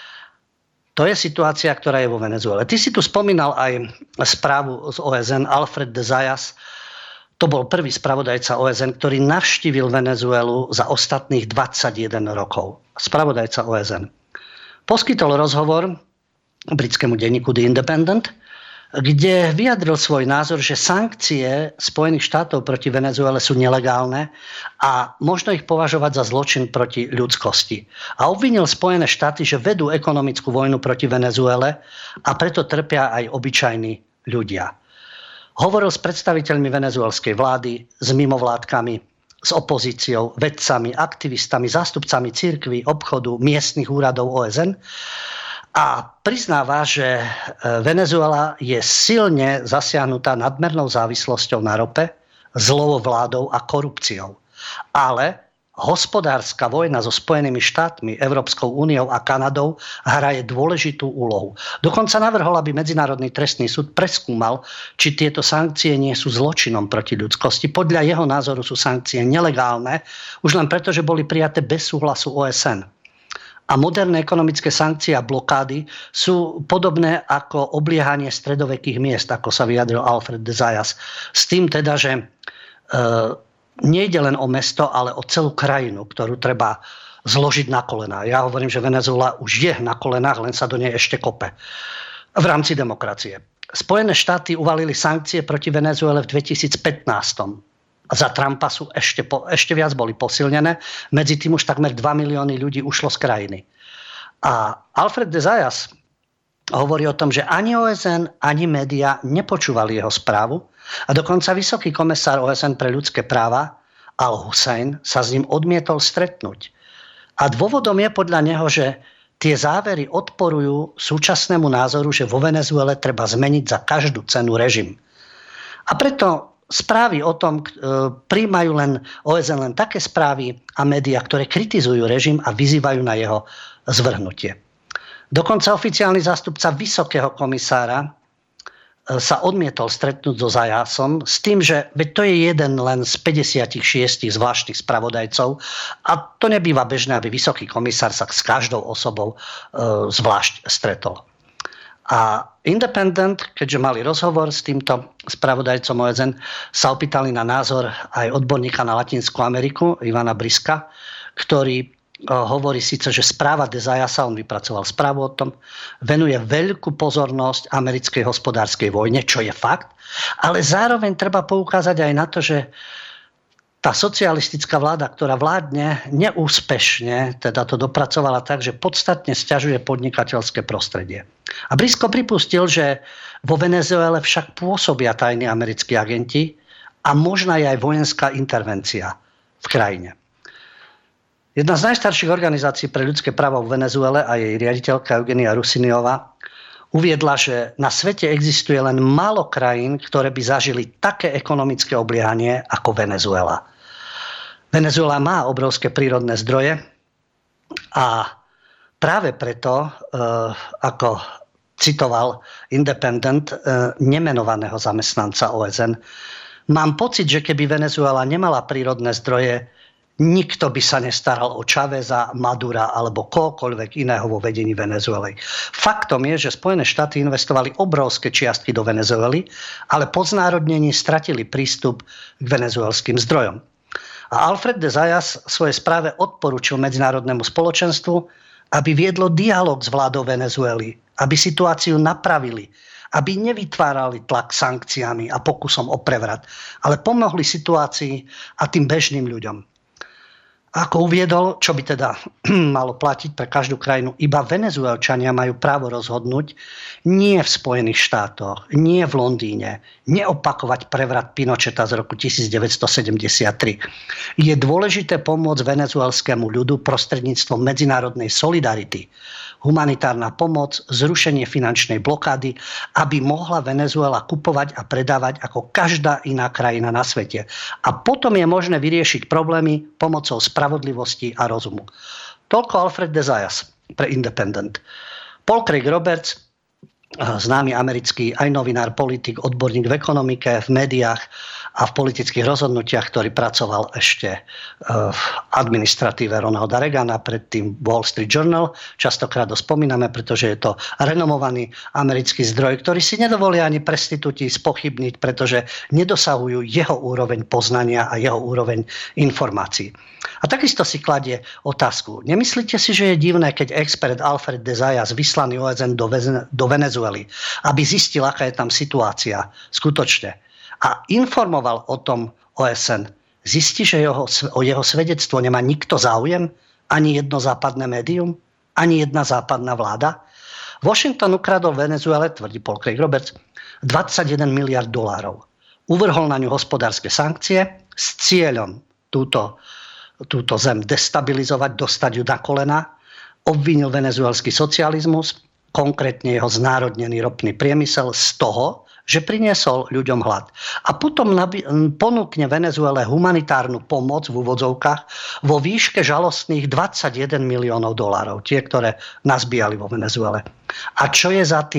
To je situácia, ktorá je vo Venezuele. Ty si tu spomínal aj správu z OSN, Alfred de Zayas. To bol prvý spravodajca OSN, ktorý navštívil Venezuelu za ostatných 21 rokov. Spravodajca OSN. Poskytol rozhovor britskému denníku The Independent, kde vyjadril svoj názor, že sankcie Spojených štátov proti Venezuele sú nelegálne a možno ich považovať za zločin proti ľudskosti. A obvinil Spojené štáty, že vedú ekonomickú vojnu proti Venezuele a preto trpia aj obyčajní ľudia. Hovoril s predstaviteľmi venezuelskej vlády, s mimovládkami, s opozíciou, vedcami, aktivistami, zástupcami cirkvi, obchodu, miestnych úradov OSN a priznáva, že Venezuela je silne zasiahnutá nadmernou závislosťou na rope, zlou vládou a korupciou. Ale hospodárska vojna so Spojenými štátmi, Európskou úniou a Kanadou hraje dôležitú úlohu. Dokonca navrhol, aby Medzinárodný trestný súd preskúmal, či tieto sankcie nie sú zločinom proti ľudskosti. Podľa jeho názoru sú sankcie nelegálne, už len preto, že boli prijaté bez súhlasu OSN. A moderné ekonomické sankcie a blokády sú podobné ako obliehanie stredovekých miest, ako sa vyjadril Alfred de Zayas. S tým teda, že nejde len o mesto, ale o celú krajinu, ktorú treba zložiť na kolená. Ja hovorím, že Venezuela už je na kolenách, len sa do nej ešte kope. V rámci demokracie. Spojené štáty uvalili sankcie proti Venezuele v 2015. Za Trumpa sú ešte viac boli posilnené. Medzi tým už takmer 2 milióny ľudí ušlo z krajiny. A Alfred de Zayas hovorí o tom, že ani OSN, ani médiá nepočúvali jeho správu a dokonca vysoký komisár OSN pre ľudské práva Al-Hussein sa s ním odmietol stretnúť. A dôvodom je podľa neho, že tie závery odporujú súčasnému názoru, že vo Venezuele treba zmeniť za každú cenu režim. A preto správy o tom prijímajú len OSN len také správy a médiá, ktoré kritizujú režim a vyzývajú na jeho zvrhnutie. Dokonca oficiálny zástupca vysokého komisára sa odmietol stretnúť so Zayasom s tým, že to je jeden len z 56 zvláštnych spravodajcov a to nebýva bežné, aby vysoký komisár sa s každou osobou zvlášť stretol. A Independent, keďže mali rozhovor s týmto spravodajcom OSN, sa opýtali na názor aj odborníka na Latinskú Ameriku, Ivana Briska, ktorý hovorí síce, že správa de Zayasa, on vypracoval správu o tom, venuje veľkú pozornosť americkej hospodárskej vojne, čo je fakt, ale zároveň treba poukázať aj na to, že tá socialistická vláda, ktorá vládne neúspešne, teda to dopracovala tak, že podstatne sťažuje podnikateľské prostredie. A Brisko pripustil, že vo Venezuele však pôsobia tajní americkí agenti a možná je aj vojenská intervencia v krajine. Jedna z najstarších organizácií pre ľudské práva v Venezuele a jej riaditeľka Eugenia Rusiniová uviedla, že na svete existuje len málo krajín, ktoré by zažili také ekonomické obliehanie ako Venezuela. Venezuela má obrovské prírodné zdroje a práve preto, ako citoval Independent, nemenovaného zamestnanca OSN, mám pocit, že keby Venezuela nemala prírodné zdroje, nikto by sa nestaral o Cháveza, Madura alebo kohokoľvek iného vo vedení Venezuely. Faktom je, že Spojené štáty investovali obrovské čiastky do Venezuely, ale po znárodnení stratili prístup k venezuelským zdrojom. A Alfred de Zayas v svojej správe odporúčil medzinárodnému spoločenstvu, aby viedlo dialog s vládou Venezuely, aby situáciu napravili, aby nevytvárali tlak sankciami a pokusom o prevrat, ale pomohli situácii a tým bežným ľuďom. Ako uviedol, čo by teda malo platiť pre každú krajinu, iba Venezuelčania majú právo rozhodnúť, nie v Spojených štátoch, nie v Londýne, neopakovať prevrat Pinocheta z roku 1973. Je dôležité pomôcť venezuelskému ľudu prostredníctvom medzinárodnej solidarity, humanitárna pomoc, zrušenie finančnej blokády, aby mohla Venezuela kupovať a predávať ako každá iná krajina na svete. A potom je možné vyriešiť problémy pomocou spravodlivosti a rozumu. Toľko Alfred de Zayas pre Independent. Paul Craig Roberts, známy americký aj novinár, politik, odborník v ekonomike, v médiách a v politických rozhodnutiach, ktorý pracoval ešte v administratíve Ronalda Reagana, predtým Wall Street Journal. Častokrát ho spomíname, pretože je to renomovaný americký zdroj, ktorý si nedovolia ani prestitúti spochybniť, pretože nedosahujú jeho úroveň poznania a jeho úroveň informácií. A takisto si kladie otázku. Nemyslíte si, že je divné, keď expert Alfred de Zayas, vyslaný OSN do Venezuely, aby zistil, aká je tam situácia skutočne, a informoval o tom OSN, zistí, že o jeho svedectvo nemá nikto záujem, ani jedno západné médium, ani jedna západná vláda? Washington ukradol Venezuele, tvrdí Paul Craig Roberts, 21 miliard dolárov. Uvrhol na ňu hospodárske sankcie s cieľom túto zem destabilizovať, dostať ju na kolena, obvinil venezuelský socializmus, konkrétne jeho znárodnený ropný priemysel z toho, že priniesol ľuďom hlad. A potom ponúkne Venezuele humanitárnu pomoc v úvodzovkách vo výške žalostných 21 miliónov dolárov. Tie, ktoré nazbíjali vo Venezuele. A čo je za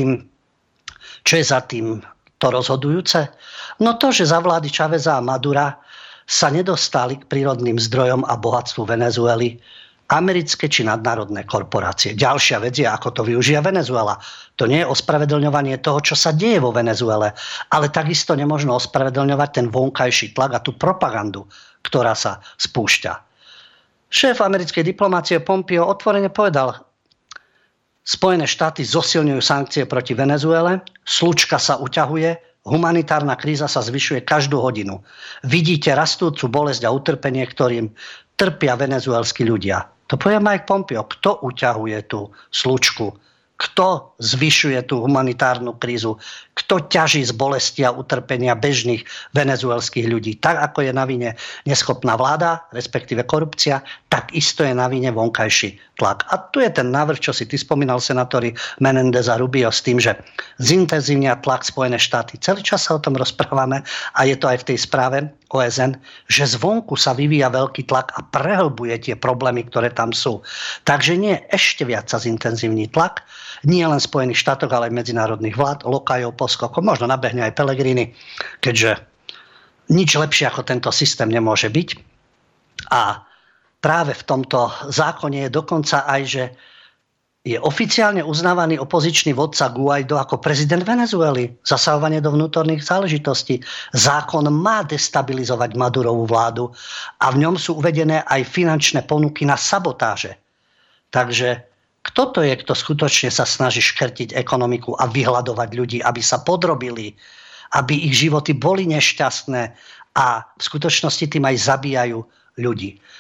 tým to rozhodujúce? No to, že za vlády Cháveza a Madura sa nedostali k prírodným zdrojom a bohatstvu Venezuely americké či nadnárodné korporácie. Ďalšia vec je, ako to využija Venezuela. To nie je ospravedlňovanie toho, čo sa deje vo Venezuele, ale takisto nemožno ospravedlňovať ten vonkajší tlak a tú propagandu, ktorá sa spúšťa. Šéf americkej diplomácie Pompeo otvorene povedal, Spojené štáty zosilňujú sankcie proti Venezuele, slučka sa uťahuje, humanitárna kríza sa zvyšuje každú hodinu. Vidíte rastúcu bolesť a utrpenie, ktorým trpia venezuelskí ľudia. To povie Mike Pompeo. Kto uťahuje tú slučku? Kto zvyšuje tú humanitárnu krízu? Kto ťaží z bolesti a utrpenia bežných venezuelských ľudí? Tak, ako je na vine neschopná vláda, respektíve korupcia, tak isto je na vine vonkajší tlak. A tu je ten návrh, čo si ty spomínal, senátori Menendez a Rubio, s tým, že zintenzívnia tlak Spojené štáty. Celý čas sa o tom rozprávame a je to aj v tej správe OSN, že zvonku sa vyvíja veľký tlak a prehlbuje tie problémy, ktoré tam sú. Takže nie ešte viac sa zintenzívni tlak, nie len v Spojených štátoch, ale aj medzinárodných vlád, lokajov, poskokov, možno nabehne aj Pellegrini, keďže nič lepšie ako tento systém nemôže byť. A práve v tomto zákone je dokonca aj, že je oficiálne uznávaný opozičný vodca Guaido ako prezident Venezuely. Zasahovanie do vnútorných záležitostí. Zákon má destabilizovať Madurovú vládu a v ňom sú uvedené aj finančné ponuky na sabotáže. Takže kto to je, kto skutočne sa snaží škrtiť ekonomiku a vyhľadovať ľudí, aby sa podrobili, aby ich životy boli nešťastné a v skutočnosti tým aj zabíjajú ľudí.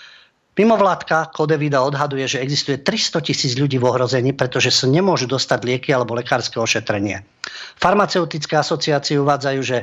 Mimovládka Kodevida odhaduje, že existuje 300 000 ľudí v ohrození, pretože sa nemôžu dostať lieky alebo lekárske ošetrenie. Farmaceutické asociácie uvádzajú, že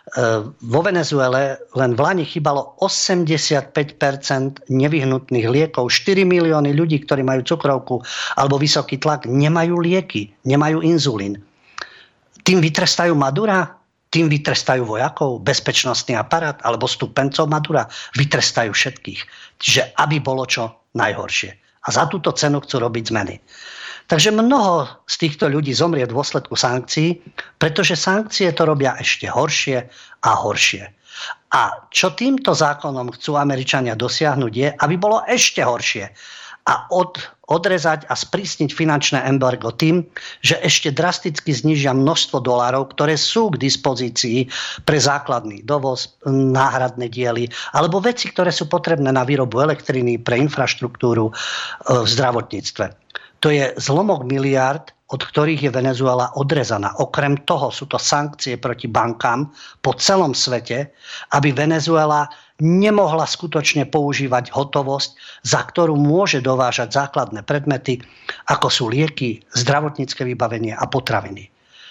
vo Venezuele len v lani chýbalo 85% nevyhnutných liekov. 4 milióny ľudí, ktorí majú cukrovku alebo vysoký tlak, nemajú lieky, nemajú inzulín. Tým vytrestajú Madura? Tým vytrestajú vojakov, bezpečnostný aparát alebo stupencov Madura? Vytrestajú všetkých. Čiže aby bolo čo najhoršie. A za túto cenu chcú robiť zmeny. Takže mnoho z týchto ľudí zomrie v dôsledku sankcií, pretože sankcie to robia ešte horšie a horšie. A čo týmto zákonom chcú Američania dosiahnuť je, aby bolo ešte horšie. A odrezať a sprísniť finančné embargo tým, že ešte drasticky znižia množstvo dolárov, ktoré sú k dispozícii pre základný dovoz, náhradné diely alebo veci, ktoré sú potrebné na výrobu elektriny, pre infraštruktúru v zdravotníctve. To je zlomok miliárd, od ktorých je Venezuela odrezaná. Okrem toho sú to sankcie proti bankám po celom svete, aby Venezuela nemohla skutočne používať hotovosť, za ktorú môže dovážať základné predmety, ako sú lieky, zdravotnícke vybavenie a potraviny.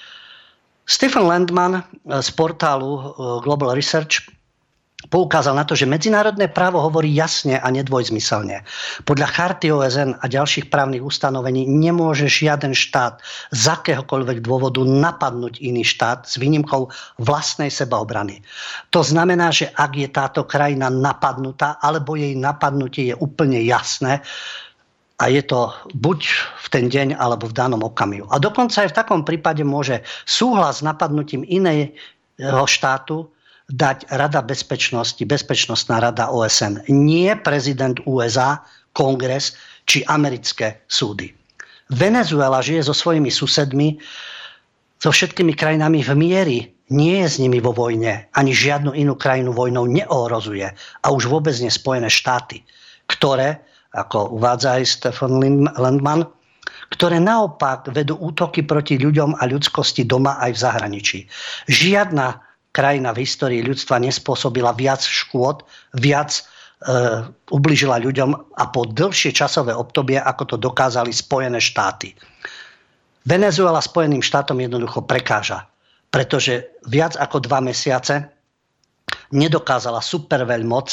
Stephen Landman z portálu Global Research poukázal na to, že medzinárodné právo hovorí jasne a nedvojzmyselne. Podľa charty OSN a ďalších právnych ustanovení nemôže žiaden štát z akéhokoľvek dôvodu napadnúť iný štát s výnimkou vlastnej sebaobrany. To znamená, že ak je táto krajina napadnutá, alebo jej napadnutie je úplne jasné, a je to buď v ten deň, alebo v danom okamihu. A dokonca aj v takom prípade môže súhlas s napadnutím iného štátu dať Rada bezpečnosti, Bezpečnostná rada OSN. Nie prezident USA, Kongres či americké súdy. Venezuela žije so svojimi susedmi, so všetkými krajinami v miery. Nie je s nimi vo vojne. Ani žiadnu inú krajinu vojnou neohrozuje. A už vôbec nie Spojené štáty, ktoré, ako uvádza aj Stephen Landman, ktoré naopak vedú útoky proti ľuďom a ľudskosti doma aj v zahraničí. Žiadna krajina v histórii ľudstva nespôsobila viac škôd, viac ublížila ľuďom a po dlhšie časové obdobie, ako to dokázali Spojené štáty. Venezuela Spojeným štátom jednoducho prekáža, pretože viac ako 2 mesiace nedokázala superveľmoc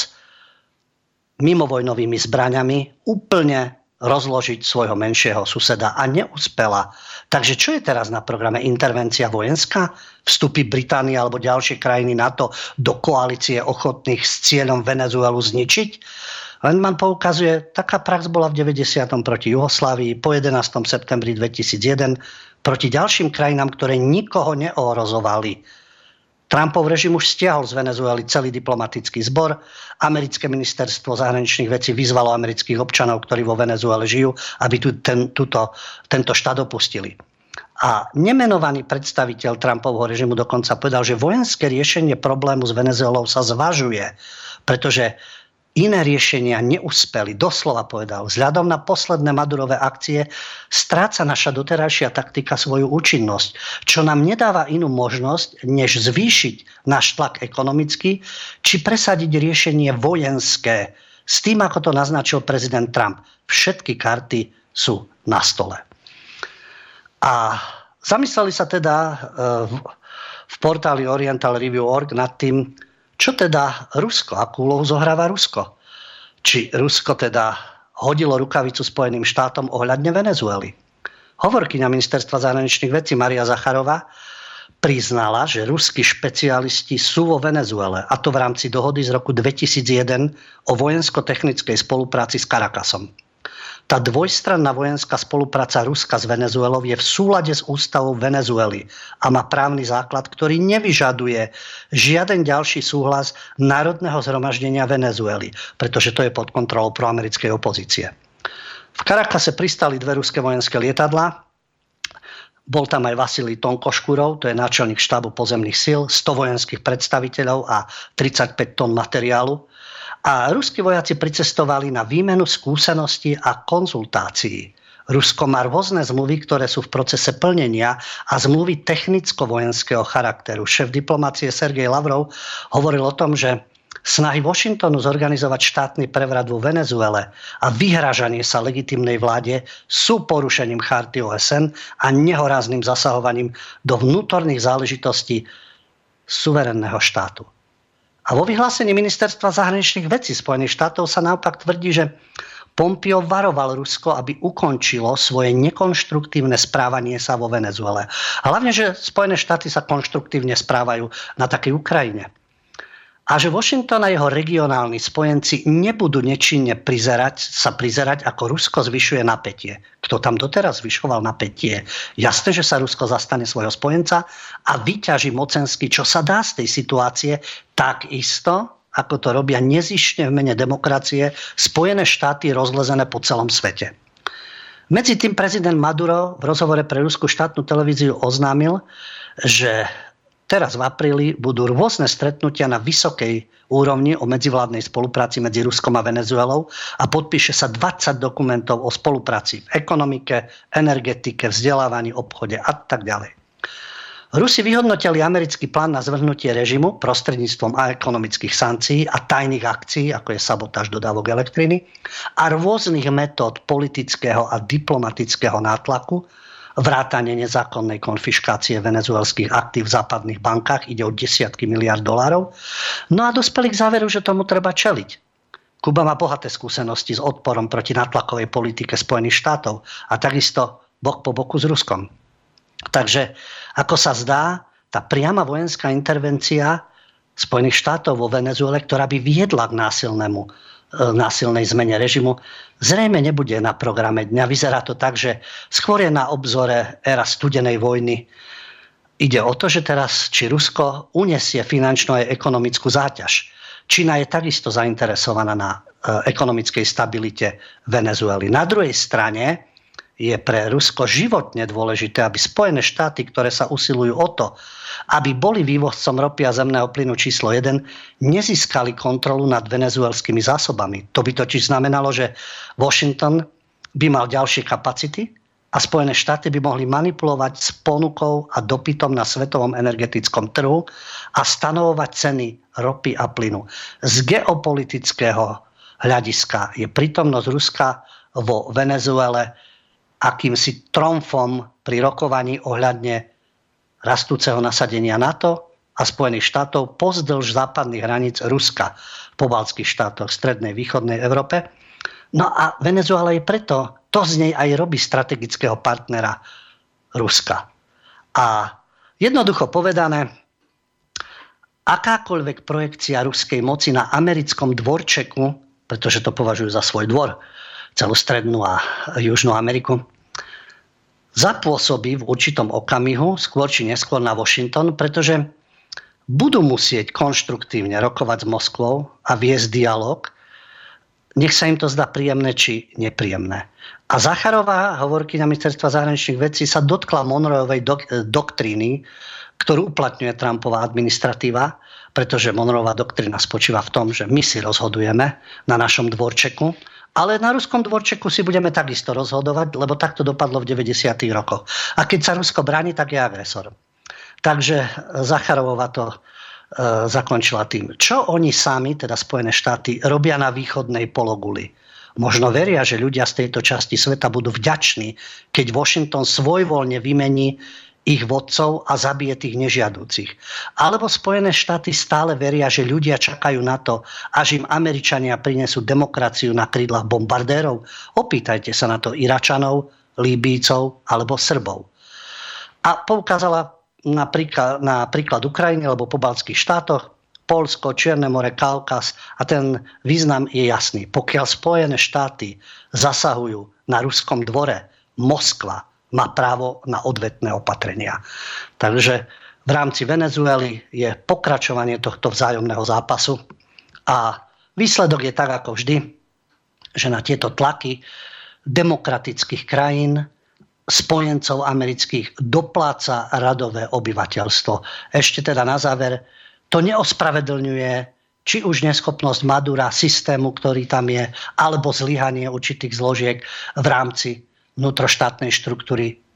mimovojnovými zbraňami úplne rozložiť svojho menšieho suseda a neúspela. Takže čo je teraz na programe? Intervencia vojenská? Vstupy Británie alebo ďalšie krajiny NATO do koalície ochotných s cieľom Venezuelu zničiť? Landman poukazuje, taká prax bola v 90. proti Juhoslávii, po 11. septembri 2001 proti ďalším krajinám, ktoré nikoho neohrozovali. Trumpov režim už stiahol z Venezuely celý diplomatický zbor. Americké ministerstvo zahraničných vecí vyzvalo amerických občanov, ktorí vo Venezuele žijú, aby tento štát opustili. A nemenovaný predstaviteľ Trumpovho režimu dokonca povedal, že vojenské riešenie problému s Venezuelou sa zvažuje, pretože iné riešenia neúspeli. Doslova povedal, vzhľadom na posledné Madurové akcie stráca naša doterajšia taktika svoju účinnosť, čo nám nedáva inú možnosť, než zvýšiť náš tlak ekonomicky, či presadiť riešenie vojenské. S tým, ako to naznačil prezident Trump. Všetky karty sú na stole. A zamysleli sa teda v portáli Oriental Review.org nad tým, čo teda Rusko, akú úlohu zohráva Rusko? Či Rusko teda hodilo rukavicu Spojeným štátom ohľadne Venezuely? Hovorkyňa ministerstva zahraničných vecí Maria Zacharová priznala, že ruskí špecialisti sú vo Venezuele, a to v rámci dohody z roku 2001 o vojensko-technickej spolupráci s Caracasom. Tá dvojstranná vojenská spolupráca Ruska s Venezuelou je v súlade s ústavou Venezuely a má právny základ, ktorý nevyžaduje žiaden ďalší súhlas Národného zhromaždenia Venezuely, pretože to je pod kontrolou proamerickej opozície. V Caracase pristali 2 ruské vojenské lietadlá. Bol tam aj Vasilij Tonkoškurov, to je náčelník štábu pozemných síl, 100 vojenských predstaviteľov a 35 tón materiálu. A ruskí vojaci pricestovali na výmenu skúseností a konzultácií. Rusko má rôzne zmluvy, ktoré sú v procese plnenia, a zmluvy technicko-vojenského charakteru. Šéf diplomácie Sergej Lavrov hovoril o tom, že Snahy Washingtonu zorganizovať štátny prevrat vo Venezuele a vyhrážanie sa legitímnej vláde sú porušením charty OSN a nehorázným zasahovaním do vnútorných záležitostí suverénneho štátu. A vo vyhlásení ministerstva zahraničných vecí Spojených štátov sa naopak tvrdí, že Pompeo varoval Rusko, aby ukončilo svoje nekonštruktívne správanie sa vo Venezuele. Hlavne, že Spojené štáty sa konštruktívne správajú na takej Ukrajine. A že Washington a jeho regionálni spojenci nebudú nečinne prizerať, ako Rusko zvyšuje napätie. Kto tam doteraz zvyšoval napätie? Jasné, že sa Rusko zastane svojho spojenca a vyťaží mocensky, čo sa dá z tej situácie, takisto ako to robia nezištne v mene demokracie Spojené štáty rozlezené po celom svete. Medzi tým prezident Maduro v rozhovore pre ruskú štátnu televíziu oznámil, že teraz v apríli budú rôzne stretnutia na vysokej úrovni o medzivládnej spolupráci medzi Ruskom a Venezuelou a podpíše sa 20 dokumentov o spolupráci v ekonomike, energetike, vzdelávaní, obchode a tak ďalej. Rusi vyhodnotili americký plán na zvrhnutie režimu prostredníctvom ekonomických sankcií a tajných akcií, ako je sabotáž dodávok elektriny, a rôznych metód politického a diplomatického nátlaku, vrátane nezákonnej konfiškácie venezuelských aktív v západných bankách, ide o desiatky miliárd dolárov, no a dospeli k záveru, že tomu treba čeliť. Kuba má bohaté skúsenosti s odporom proti nátlakovej politike Spojených štátov a takisto bok po boku s Ruskom. Takže, ako sa zdá, tá priama vojenská intervencia Spojených štátov vo Venezuele, ktorá by viedla k násilnej zmene režimu, zrejme nebude na programe dňa. Vyzerá to tak, že skôr je na obzore éra studenej vojny. Ide o to, že teraz či Rusko unesie finančnú a ekonomickú záťaž. Čína je takisto zainteresovaná na ekonomickej stabilite Venezuely. Na druhej strane je pre Rusko životne dôležité, aby Spojené štáty, ktoré sa usilujú o to, aby boli vývozcom ropy a zemného plynu číslo 1, nezískali kontrolu nad venezuelskými zásobami. To by totiž znamenalo, že Washington by mal ďalšie kapacity a Spojené štáty by mohli manipulovať s ponukou a dopytom na svetovom energetickom trhu a stanovovať ceny ropy a plynu. Z geopolitického hľadiska je prítomnosť Ruska vo Venezuele akýmsi tromfom pri rokovaní ohľadne rastúceho nasadenia NATO a Spojených štátov pozdĺž západných hraníc Ruska v pobaltských štátoch, strednej, východnej Európe. No a Venezuela je preto, to z nej aj robí strategického partnera Ruska. A jednoducho povedané, akákoľvek projekcia ruskej moci na americkom dvorčeku, pretože to považujú za svoj dvor, celú Strednú a Južnú Ameriku, zapôsobí v určitom okamihu, skôr či neskôr na Washington, pretože budú musieť konštruktívne rokovať s Moskvou a viesť dialog, nech sa im to zdá príjemné či nepríjemné. A Zacharová, hovorkyňa ministerstva zahraničných vecí, sa dotkla Monroeovej doktríny, ktorú uplatňuje Trumpová administratíva, pretože Monroeová doktrína spočíva v tom, že my si rozhodujeme na našom dvorčeku, ale na ruskom dvorčeku si budeme takisto rozhodovať, lebo takto dopadlo v 90. rokoch. A keď sa Rusko bráni, tak je agresor. Takže Zacharová to zakončila tým. Čo oni sami, teda Spojené štáty, robia na východnej pologuli? Možno veria, že ľudia z tejto časti sveta budú vďační, keď Washington svojvoľne vymení ich vodcov a zabije tých nežiaducich. Alebo Spojené štáty stále veria, že ľudia čakajú na to, až im Američania prinesú demokraciu na krídlach bombardérov. Opýtajte sa na to Iračanov, Líbícov alebo Srbov. A poukázala na príklad Ukrajiny alebo pobaltských štátoch, Poľsko, Čierne more, Kaukaz, a ten význam je jasný. Pokiaľ Spojené štáty zasahujú na ruskom dvore, Moskva má právo na odvetné opatrenia. Takže v rámci Venezuely je pokračovanie tohto vzájomného zápasu a výsledok je tak ako vždy, že na tieto tlaky demokratických krajín, spojencov amerických, dopláca radové obyvateľstvo. Ešte teda na záver, to neospravedlňuje či už neschopnosť Madura, systému, ktorý tam je, alebo zlyhanie určitých zložiek v rámci vnútroštátnej štruktúry.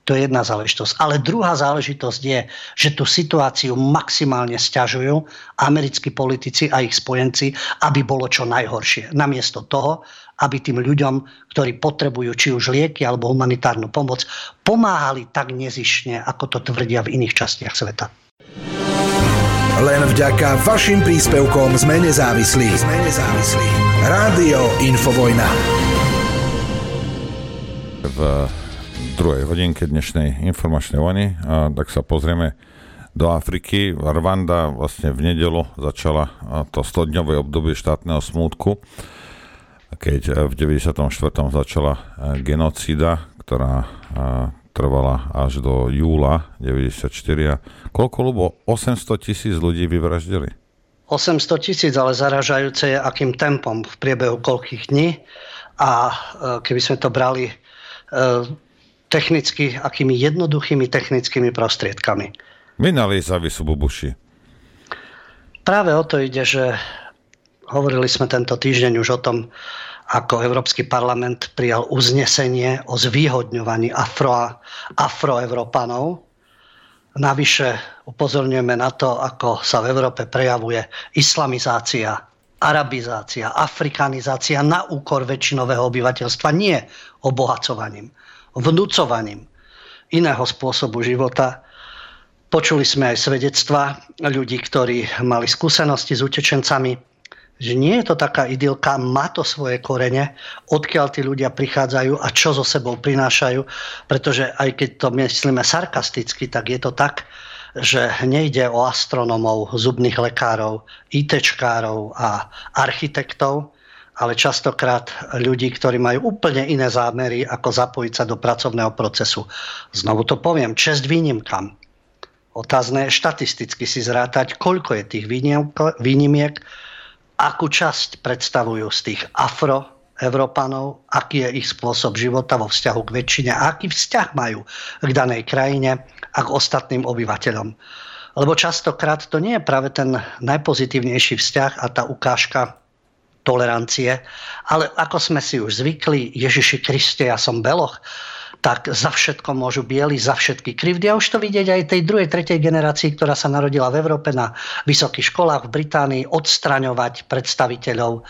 To je jedna záležitosť. Ale druhá záležitosť je, že tú situáciu maximálne sťažujú americkí politici a ich spojenci, aby bolo čo najhoršie. Namiesto toho, aby tým ľuďom, ktorí potrebujú či už lieky alebo humanitárnu pomoc, pomáhali tak nezištne, ako to tvrdia v iných častiach sveta. Len vďaka vašim príspevkom sme nezávislí. Rádio Infovojna. V druhej hodinke dnešnej informačnej vojny, tak sa pozrieme do Afriky. Rwanda vlastne v nedeľu začala to 100-dňové obdobie štátneho smútku, keď v 94. začala genocída, ktorá trvala až do júla 94. Koľko, Ľubo? 800,000 ľudí vyvraždili? 800,000, ale zaražajúce je, akým tempom v priebehu koľkých dní. A keby sme to brali technicky, akými jednoduchými technickými prostriedkami. Vynaliezaví sú bubuši. Práve o to ide, že hovorili sme tento týždeň už o tom, ako Európsky parlament prijal uznesenie o zvýhodňovaní afroevropanov. Navyše upozorňujeme na to, ako sa v Európe prejavuje islamizácia, arabizácia, afrikanizácia na úkor väčšinového obyvateľstva, nie obohacovaním, vnúcovaním iného spôsobu života. Počuli sme aj svedectvá ľudí, ktorí mali skúsenosti s utečencami, že nie je to taká idylka, má to svoje korene, odkiaľ tí ľudia prichádzajú a čo so sebou prinášajú, pretože aj keď to myslíme sarkasticky, tak je to tak, že nejde o astronómov, zubných lekárov, ITčkárov a architektov, ale častokrát ľudí, ktorí majú úplne iné zámery, ako zapojiť sa do pracovného procesu. Znovu to poviem, česť výnimkám. Otázne je štatisticky si zrátať, koľko je tých výnimiek, akú časť predstavujú z tých afroevropanov, aký je ich spôsob života vo vzťahu k väčšine a aký vzťah majú k danej krajine a k ostatným obyvateľom. Lebo častokrát to nie je práve ten najpozitívnejší vzťah a tá ukážka tolerancie, ale ako sme si už zvykli, Ježiši Kriste, ja som beloch, tak za všetko môžu bieli, za všetky krivdy. A už to vidieť aj tej druhej, tretej generácii, ktorá sa narodila v Európe na vysokých školách v Británii, odstraňovať predstaviteľov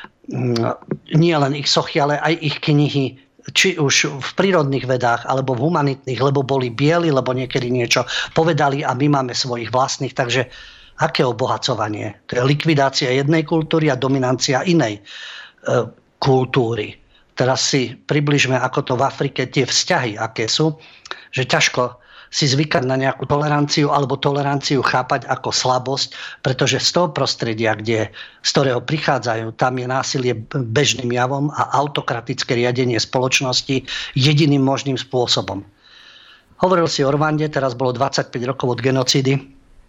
nie len ich sochy, ale aj ich knihy, či už v prírodných vedách, alebo v humanitných, lebo boli bieli, lebo niekedy niečo povedali a my máme svojich vlastných. Takže aké obohacovanie? To je likvidácia jednej kultúry a dominancia inej kultúry. Teraz si približme, ako to v Afrike tie vzťahy, aké sú, že ťažko si zvykať na nejakú toleranciu alebo toleranciu chápať ako slabosť, pretože z toho prostredia, z ktorého prichádzajú, tam je násilie bežným javom a autokratické riadenie spoločnosti jediným možným spôsobom. Hovoril si o Rwande, teraz bolo 25 rokov od genocídy.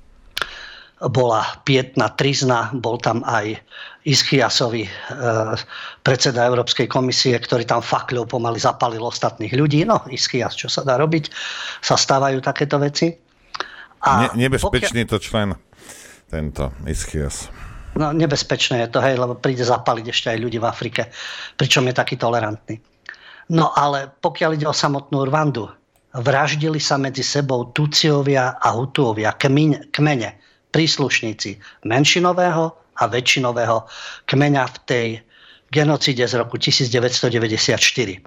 Bola pietná trizna, bol tam aj Ischiasovi, predseda Európskej komisie, ktorý tam fakľou pomaly zapalil ostatných ľudí. No, Ischias, čo sa dá robiť? Sa stávajú takéto veci. A nebezpečný to člen, tento Ischias. No, nebezpečné je to, hej, lebo príde zapaliť ešte aj ľudí v Afrike, pričom je taký tolerantný. No, ale pokiaľ ide o samotnú Rwandu, vraždili sa medzi sebou Tutsiovia a Hutuovia, kmene, príslušníci menšinového a väčšinového kmeňa v tej genocíde z roku 1994.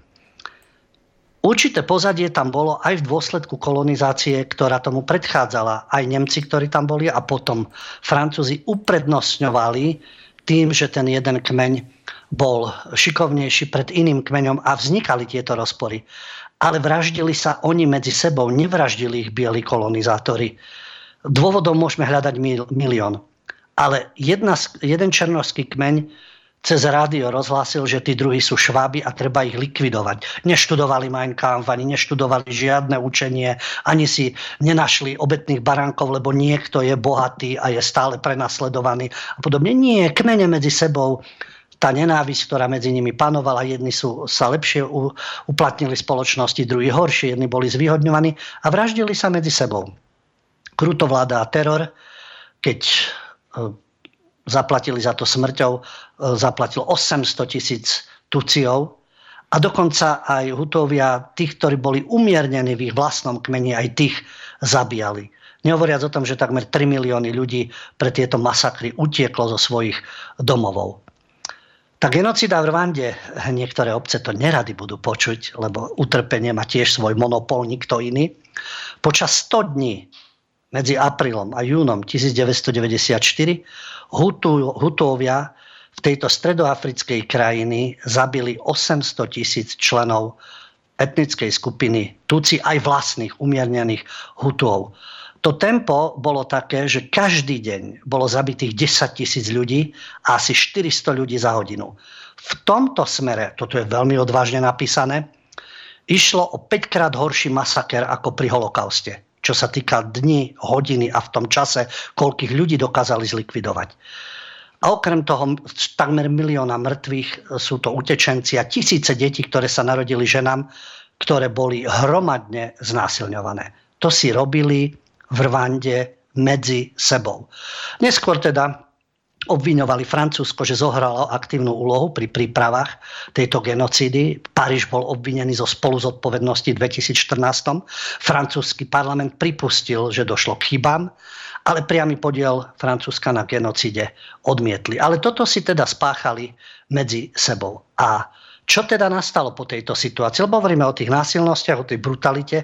Určité pozadie tam bolo aj v dôsledku kolonizácie, ktorá tomu predchádzala. Aj Nemci, ktorí tam boli, a potom Francúzi uprednostňovali tým, že ten jeden kmeň bol šikovnejší pred iným kmeňom a vznikali tieto rozpory. Ale vraždili sa oni medzi sebou, nevraždili ich bieli kolonizátori. Dôvodov môžeme hľadať milión. Ale jeden černošský kmeň cez rádio rozhlásil, že tí druhí sú šváby a treba ich likvidovať. Neštudovali Mein Kampf, ani neštudovali žiadne učenie, ani si nenašli obetných baránkov, lebo niekto je bohatý a je stále prenasledovaný a podobne. Nie, kmene medzi sebou, tá nenávisť, ktorá medzi nimi panovala, jedni sa lepšie uplatnili v spoločnosti, druhí horšie, jedni boli zvýhodňovaní a vraždili sa medzi sebou. Krutovláda a teror, keď zaplatili za to smrťou, zaplatil 800,000 Tutsiov A dokonca aj Hutovia, tých, ktorí boli umiernení v ich vlastnom kmeni, aj tých zabíjali. Nehovoriac o tom, že takmer 3 milióny ľudí pre tieto masakry utieklo zo svojich domovov. Tá genocída v Rwande, niektoré obce to nerady budú počuť, lebo utrpenie má tiež svoj monopol, nikto iný. Počas 100 dní medzi aprílom a júnom 1994 Hutovia v tejto stredoafrickej krajiny zabili 800,000 členov etnickej skupiny Tutsi, aj vlastných umiernených Hutov. To tempo bolo také, že každý deň bolo zabitých 10,000 ľudí a asi 400 ľudí za hodinu. V tomto smere, toto je veľmi odvážne napísané, išlo o 5-krát horší masaker ako pri holokauste, čo sa týka dní, hodiny a v tom čase, koľkých ľudí dokázali zlikvidovať. A okrem toho takmer 1 milióna mŕtvych, sú to utečenci a tisíce detí, ktoré sa narodili ženám, ktoré boli hromadne znásilňované. To si robili v Rwande medzi sebou. Neskôr teda obviňovali Francúzsko, že zohralo aktívnu úlohu pri prípravách tejto genocídy. Paríž bol obvinený zo spoluzodpovednosti v 2014. Francúzsky parlament pripustil, že došlo k chybám, ale priamy podiel Francúzska na genocíde odmietli. Ale toto si teda spáchali medzi sebou. A čo teda nastalo po tejto situácii? Lebo hovoríme o tých násilnostiach, o tej brutalite,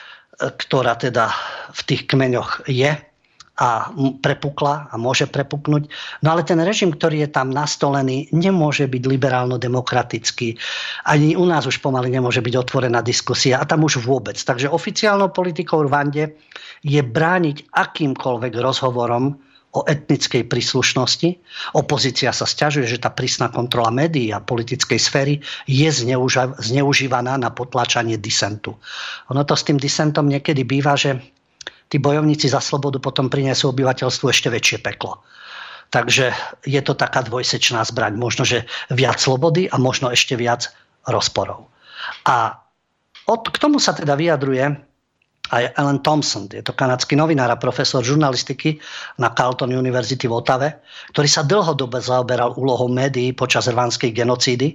ktorá teda v tých kmeňoch je a prepukla a môže prepuknúť. No ale ten režim, ktorý je tam nastolený, nemôže byť liberálno-demokratický. Ani u nás už pomaly nemôže byť otvorená diskusia a tam už vôbec. Takže oficiálnou politikou v Rwande je brániť akýmkoľvek rozhovorom o etnickej príslušnosti. Opozícia sa sťažuje, že tá prísna kontrola médií a politickej sféry je zneužívaná na potláčanie disentu. Ono to s tým disentom niekedy býva, že tí bojovníci za slobodu potom prinesú obyvateľstvu ešte väčšie peklo. Takže je to taká dvojsečná zbraň. Možno, že viac slobody a možno ešte viac rozporov. A k tomu sa teda vyjadruje aj Alan Thompson, je to kanadský novinár a profesor žurnalistiky na Carleton University v Ottawe, ktorý sa dlhodobo zaoberal úlohou médií počas rwandskej genocídy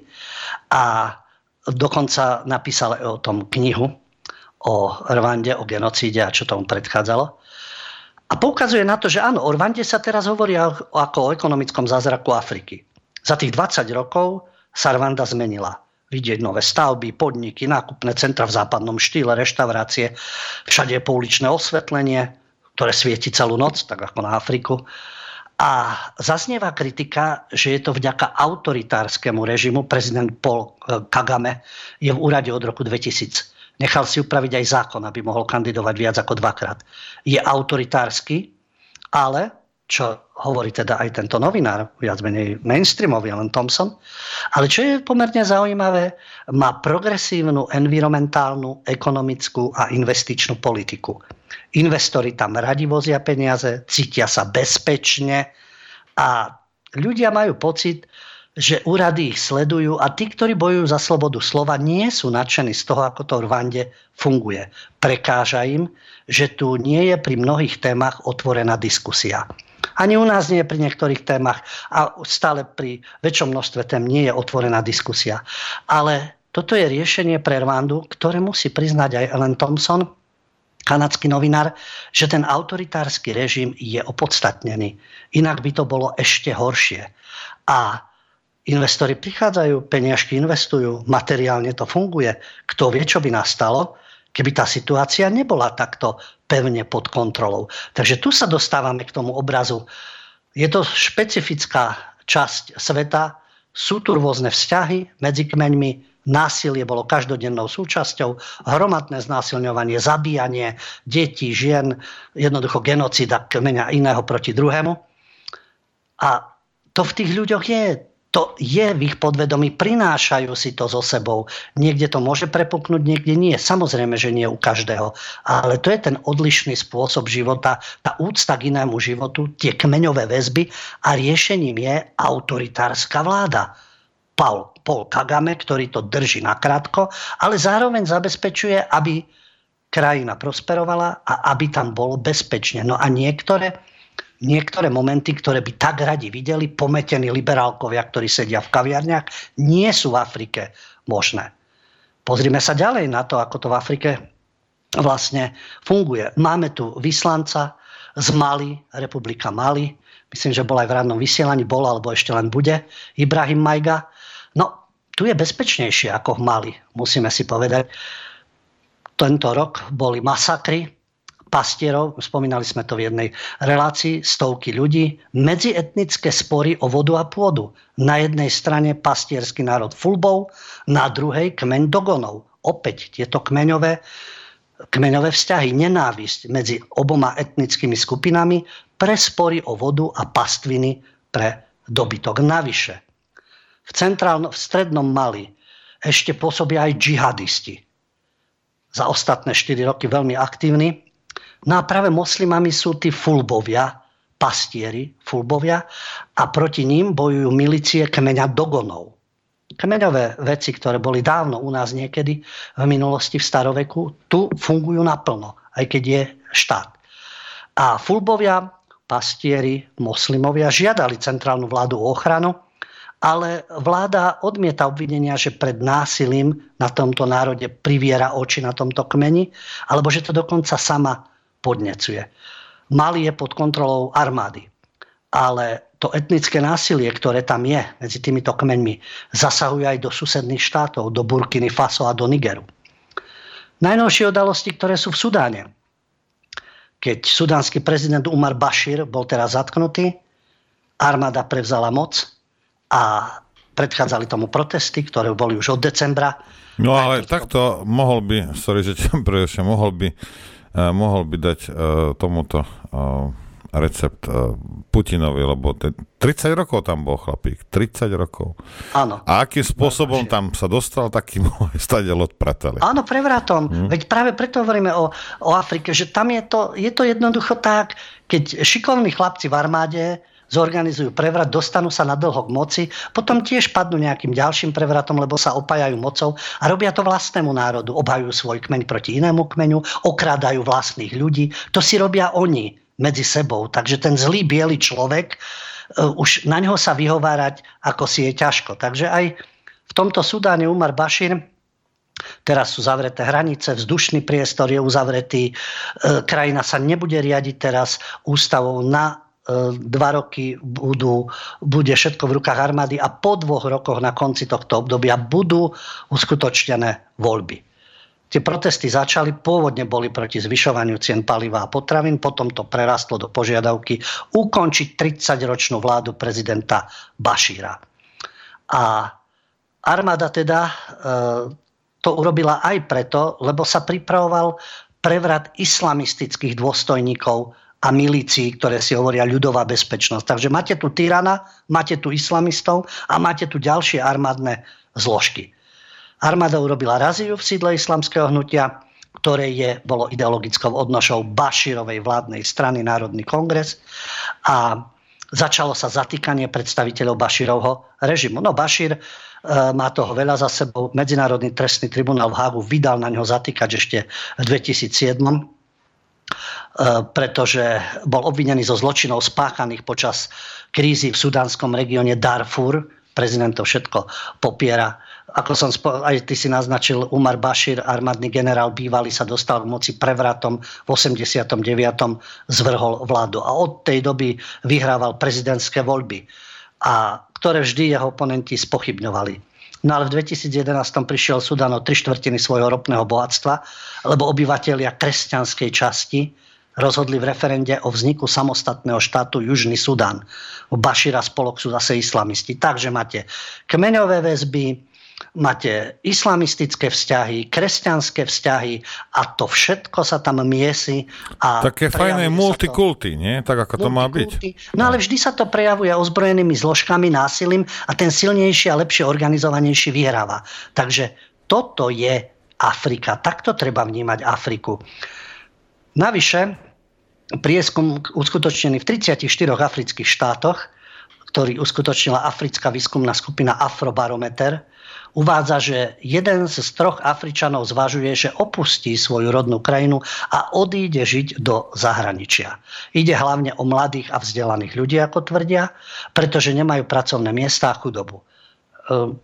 a dokonca napísal o tom knihu o Rwande, o genocíde a čo tomu predchádzalo. A poukazuje na to, že áno, o Rwande sa teraz hovorí ako o ekonomickom zázraku Afriky. Za tých 20 rokov sa Rwanda zmenila. Vidieť nové stavby, podniky, nákupné centra v západnom štýle, reštaurácie, všade je pouličné osvetlenie, ktoré svieti celú noc, tak ako na Afriku. A zaznieva kritika, že je to vďaka autoritárskemu režimu. Prezident Paul Kagame je v úrade od roku 2000. Nechal si upraviť aj zákon, aby mohol kandidovať viac ako 2-krát. Je autoritársky, ale čo hovorí teda aj tento novinár, viac menej mainstreamový, Alan Thompson. Ale čo je pomerne zaujímavé, má progresívnu, environmentálnu, ekonomickú a investičnú politiku. Investori tam radi vozia peniaze, cítia sa bezpečne a ľudia majú pocit, že úrady ich sledujú a tí, ktorí bojujú za slobodu slova, nie sú nadšení z toho, ako to v Rwande funguje. Prekáža im, že tu nie je pri mnohých témach otvorená diskusia. Ani u nás nie je pri niektorých témach a stále pri väčšom množstve tém nie je otvorená diskusia. Ale toto je riešenie pre Rwandu, ktoré musí priznať aj Alan Thompson, kanadský novinár, že ten autoritársky režim je opodstatnený. Inak by to bolo ešte horšie. A investori prichádzajú, peniažky investujú, materiálne to funguje. Kto vie, čo by nastalo, keby tá situácia nebola takto pevne pod kontrolou. Takže tu sa dostávame k tomu obrazu. Je to špecifická časť sveta, sú tu rôzne vzťahy medzi kmeňmi, násilie bolo každodennou súčasťou, hromadné znásilňovanie, zabíjanie detí, žien, jednoducho genocída kmeňa iného proti druhému. A to v tých ľuďoch je. To je v ich podvedomí, prinášajú si to so sebou. Niekde to môže prepuknúť, niekde nie. Samozrejme, že nie u každého. Ale to je ten odlišný spôsob života, tá úcta k inému životu, tie kmeňové väzby a riešením je autoritárska vláda. Paul Kagame, ktorý to drží nakrátko, ale zároveň zabezpečuje, aby krajina prosperovala a aby tam bolo bezpečne. No a niektoré momenty, ktoré by tak radi videli, pometení liberálkovia, ktorí sedia v kaviarniach, nie sú v Afrike možné. Pozrime sa ďalej na to, ako to v Afrike vlastne funguje. Máme tu vyslanca z Mali, Republika Mali, myslím, že bol aj v rannom vysielaní, bol alebo ešte len bude, Ibrahim Maiga. No, tu je bezpečnejšie ako v Mali, musíme si povedať. Tento rok boli masakry pastierov, spomínali sme to v jednej relácii, stovky ľudí, medzietnické spory o vodu a pôdu. Na jednej strane pastierský národ Fulbov, na druhej kmeň Dogonov. Opäť tieto kmeňové vzťahy, nenávisť medzi oboma etnickými skupinami pre spory o vodu a pastviny pre dobytok. Navyše, v strednom Mali ešte pôsobia aj džihadisti. Za ostatné 4 roky veľmi aktívni. No a práve moslimami sú tí Fulbovia, pastieri Fulbovia, a proti ním bojujú milície kmeňa Dogonov. Kmeňové veci, ktoré boli dávno u nás niekedy v minulosti v staroveku, tu fungujú naplno, aj keď je štát. A Fulbovia, pastieri, moslimovia žiadali centrálnu vládu o ochranu, ale vláda odmieta obvinenia, že pred násilím na tomto národe priviera oči na tomto kmeni, alebo že to dokonca sama podnecuje. Mali je pod kontrolou armády, ale to etnické násilie, ktoré tam je medzi týmito kmeňmi, zasahuje aj do susedných štátov, do Burkiny Faso a do Nigeru. Najnovšie udalosti, ktoré sú v Sudáne. Keď sudánsky prezident Umar Bashir bol teraz zatknutý, armáda prevzala moc a predchádzali tomu protesty, ktoré boli už od decembra. No ale takto mohol by dať tomuto recept Putinovi, lebo 30 rokov tam bol chlapík, 30 rokov. Áno. A akým spôsobom tam sa dostal, taký môj stadiel odpratali. Áno, prevratom. Veď práve preto hovoríme o Afrike, že tam je to jednoducho tak, keď šikovní chlapci v armáde zorganizujú prevrat, dostanú sa na dlho k moci, potom tiež padnú nejakým ďalším prevratom, lebo sa opájajú mocou a robia to vlastnému národu. Obhajujú svoj kmeň proti inému kmeňu, okrádajú vlastných ľudí. To si robia oni medzi sebou. Takže ten zlý biely človek, už na neho sa vyhovárať, ako si je ťažko. Takže aj v tomto Sudáne Umar Bashir, teraz sú zavreté hranice, vzdušný priestor je uzavretý, krajina sa nebude riadiť teraz ústavou, na 2 roky bude všetko v rukách armády a po 2 rokoch na konci tohto obdobia budú uskutočnené voľby. Tie protesty začali, pôvodne boli proti zvyšovaniu cien paliva a potravín, potom to prerastlo do požiadavky ukončiť 30-ročnú vládu prezidenta Bashira. A armáda teda to urobila aj preto, lebo sa pripravoval prevrat islamistických dôstojníkov a milícií, ktoré si hovoria ľudová bezpečnosť. Takže máte tu tyrana, máte tu islamistov a máte tu ďalšie armádne zložky. Armáda urobila raziu v sídle islamského hnutia, ktoré bolo ideologickou odnošou Bashirovej vládnej strany Národný kongres, a začalo sa zatýkanie predstaviteľov Bashirovho režimu. No Bashir má toho veľa za sebou. Medzinárodný trestný tribunál v Hágu vydal na ňo zatýkať ešte v 2007, pretože bol obvinený zo zločinov spáchaných počas krízy v sudánskom regióne Darfur. Prezident to všetko popiera. Ako som aj ty si naznačil, Umar Bashir, armádny generál bývalý, sa dostal k moci prevratom v 89. zvrhol vládu. A od tej doby vyhrával prezidentské voľby, a ktoré vždy jeho oponenti spochybňovali. No ale v 2011 prišiel Sudán o 3/4 svojho ropného bohatstva, lebo obyvatelia kresťanskej časti rozhodli v referende o vzniku samostatného štátu Južný Sudán. Bashira spolok sú zase islamisti. Takže máte kmeňové väzby, máte islamistické vzťahy, kresťanské vzťahy a to všetko sa tam miesi. A také fajné multikulty, nie? Tak ako to má byť. No ale vždy sa to prejavuje ozbrojenými zložkami, násilím a ten silnejší a lepšie organizovanejší vyhráva. Takže toto je Afrika. Takto treba vnímať Afriku. Navyše, prieskum uskutočnený v 34 afrických štátoch, ktorý uskutočnila africká výskumná skupina Afrobarometer, uvádza, že jeden z 3 Afričanov zvažuje, že opustí svoju rodnú krajinu a odíde žiť do zahraničia. Ide hlavne o mladých a vzdelaných ľudí, ako tvrdia, pretože nemajú pracovné miesta a chudobu.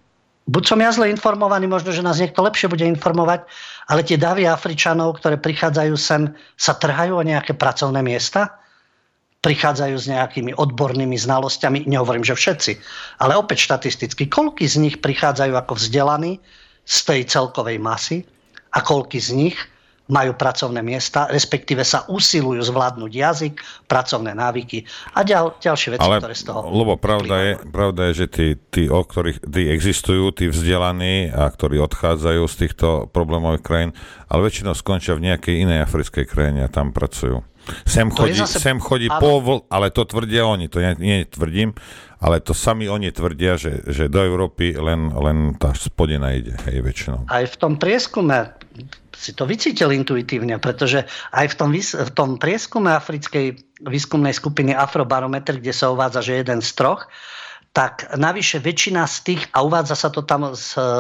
buď som ja zle informovaný, možno, že nás niekto lepšie bude informovať, ale tie davy Afričanov, ktoré prichádzajú sem, sa trhajú o nejaké pracovné miesta? Prichádzajú s nejakými odbornými znalosťami? Nehovorím, že všetci, ale opäť štatisticky. Koľky z nich prichádzajú ako vzdelaní z tej celkovej masy a koľky z nich majú pracovné miesta, respektíve sa usilujú zvládnuť jazyk, pracovné návyky a ďalšie veci, ktoré z toho... Lebo pravda je, že tí, o ktorých existujú, tí vzdelaní a ktorí odchádzajú z týchto problémových krajín, ale väčšinou skončia v nejakej inej africkej krajine a tam pracujú. Sem chodí ale to tvrdia oni, to nie tvrdím, ale to sami oni tvrdia, že do Európy len tá spodina ide, hej, väčšinou. Aj v tom prieskume si to vycítil intuitívne, pretože aj v tom prieskume africkej výskumnej skupiny Afrobarometer, kde sa uvádza, že 1 z 3, tak navyše väčšina z tých, a uvádza sa to tam,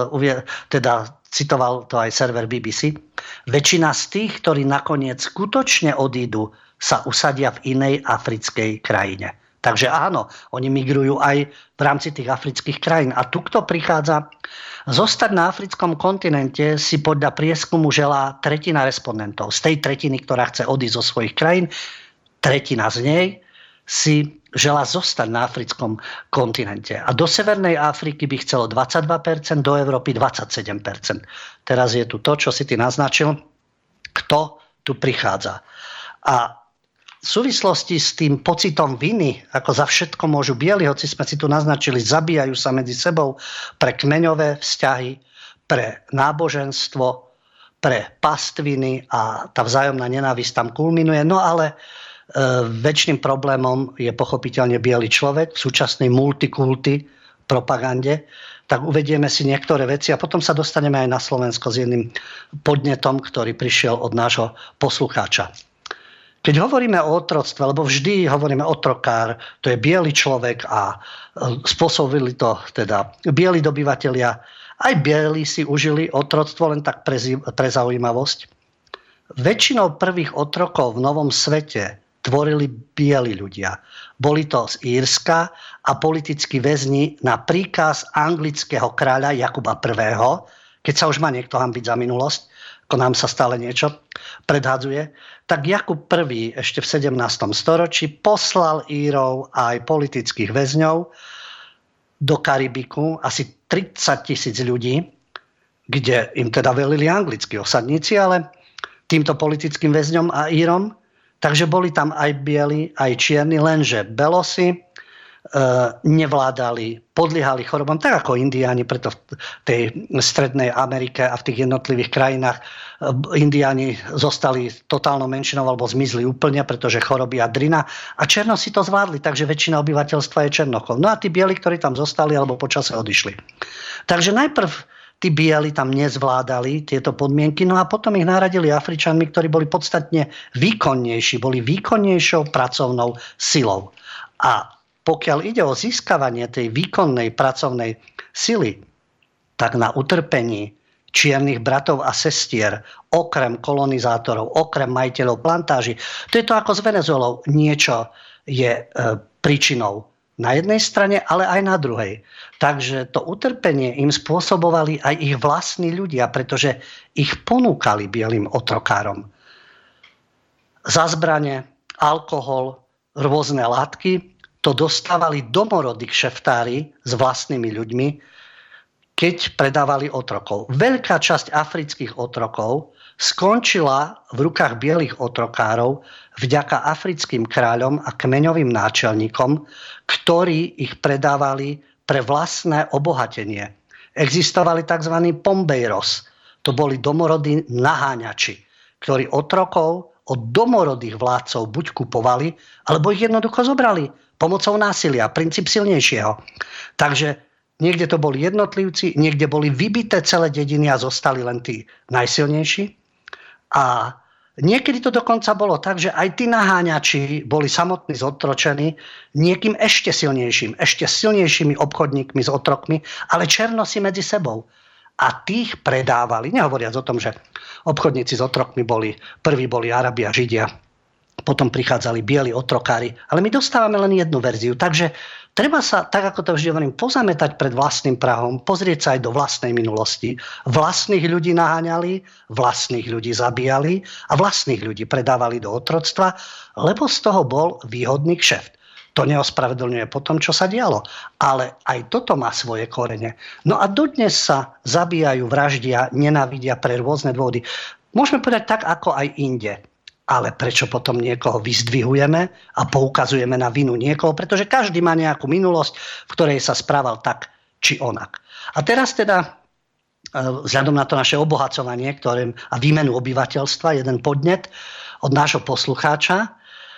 teda citoval to aj server BBC, väčšina z tých, ktorí nakoniec skutočne odídu, sa usadia v inej africkej krajine. Takže áno, oni migrujú aj v rámci tých afrických krajín. A tu, kto prichádza, zostať na africkom kontinente si podľa prieskumu želá 1/3 respondentov. Z tej 1/3, ktorá chce odísť zo svojich krajín, 1/3 z nej si želá zostať na africkom kontinente. A do Severnej Afriky by chcelo 22%, do Európy 27%. Teraz je tu to, čo si ty naznačil, kto tu prichádza. A v súvislosti s tým pocitom viny, ako za všetko môžu bieli, hoci sme si tu naznačili, zabíjajú sa medzi sebou pre kmeňové vzťahy, pre náboženstvo, pre pastviny a tá vzájomná nenávisť tam kulminuje. No ale väčšným problémom je pochopiteľne biely človek v súčasnej multikulty propagande. Tak uvedieme si niektoré veci a potom sa dostaneme aj na Slovensko s jedným podnetom, ktorý prišiel od nášho poslucháča. Keď hovoríme o otroctve, lebo vždy hovoríme otrokár, to je biely človek a spôsobili to teda bieli dobyvatelia. Aj bieli si užili otroctvo len tak pre zaujímavosť. Väčšinou prvých otrokov v Novom svete tvorili bieli ľudia. Boli to z Írska a politickí väzni na príkaz anglického kráľa Jakuba I., keď sa už má niekto hanbiť za minulosť, ako nám sa stále niečo predhadzuje, tak Jakub I ešte v 17. storočí poslal Írov a aj politických väzňov do Karibiku, asi 30 000 ľudí, kde im teda velili anglickí osadníci, ale týmto politickým väzňom a Írom. Takže boli tam aj bieli, aj čierni, lenže belosi nevládali, podliehali chorobám, tak ako indiáni, preto v tej Strednej Amerike a v tých jednotlivých krajinách indiáni zostali totálnou menšinou alebo zmizli úplne, pretože choroby a drina. A černosi to zvládli, takže väčšina obyvateľstva je černochov. No a tí bieli, ktorí tam zostali alebo počase odišli. Takže najprv tí bieli tam nezvládali tieto podmienky, no a potom ich nahradili Afričanmi, ktorí boli podstatne výkonnejší, boli výkonnejšou pracovnou silou. A pokiaľ ide o získavanie tej výkonnej pracovnej sily, tak na utrpení čiernych bratov a sestier, okrem kolonizátorov, okrem majiteľov plantáží, to je to ako s Venezuelou. Niečo je príčinou na jednej strane, ale aj na druhej. Takže to utrpenie im spôsobovali aj ich vlastní ľudia, pretože ich ponúkali bielým otrokárom. Za zbrane, alkohol, rôzne látky, to dostávali domorodí kšeftári s vlastnými ľuďmi, keď predávali otrokov. Veľká časť afrických otrokov skončila v rukách bielých otrokárov vďaka africkým kráľom a kmeňovým náčelníkom, ktorí ich predávali pre vlastné obohatenie. Existovali tzv. Pombeiros. To boli domorodí naháňači, ktorí otrokov od domorodých vládcov buď kupovali, alebo ich jednoducho zobrali pomocou násilia, princíp silnejšieho. Takže niekde to boli jednotlivci, niekde boli vybité celé dediny a zostali len tí najsilnejší. A niekedy to dokonca bolo tak, že aj tí naháňači boli samotní zotročení niekým ešte silnejšími obchodníkmi s otrokmi, ale černosi medzi sebou. A tých predávali, nehovoriac o tom, že obchodníci s otrokmi prví boli Arabi a Židia, potom prichádzali bieli otrokári, ale my dostávame len jednu verziu. Takže Treba sa, tak ako to vždy hovorím, pozametať pred vlastným prahom, pozrieť sa aj do vlastnej minulosti. Vlastných ľudí naháňali, vlastných ľudí zabíjali a vlastných ľudí predávali do otroctva, lebo z toho bol výhodný kšeft. To neospravedlňuje po tom, čo sa dialo. Ale aj toto má svoje korene. No a dodnes sa zabíjajú, vraždia, nenávidia pre rôzne dôvody. Môžeme povedať tak, ako aj inde. Ale prečo potom niekoho vyzdvihujeme a poukazujeme na vinu niekoho? Pretože každý má nejakú minulosť, v ktorej sa správal tak, či onak. A teraz teda, vzhľadom na to naše obohacovanie a výmenu obyvateľstva, jeden podnet od nášho poslucháča,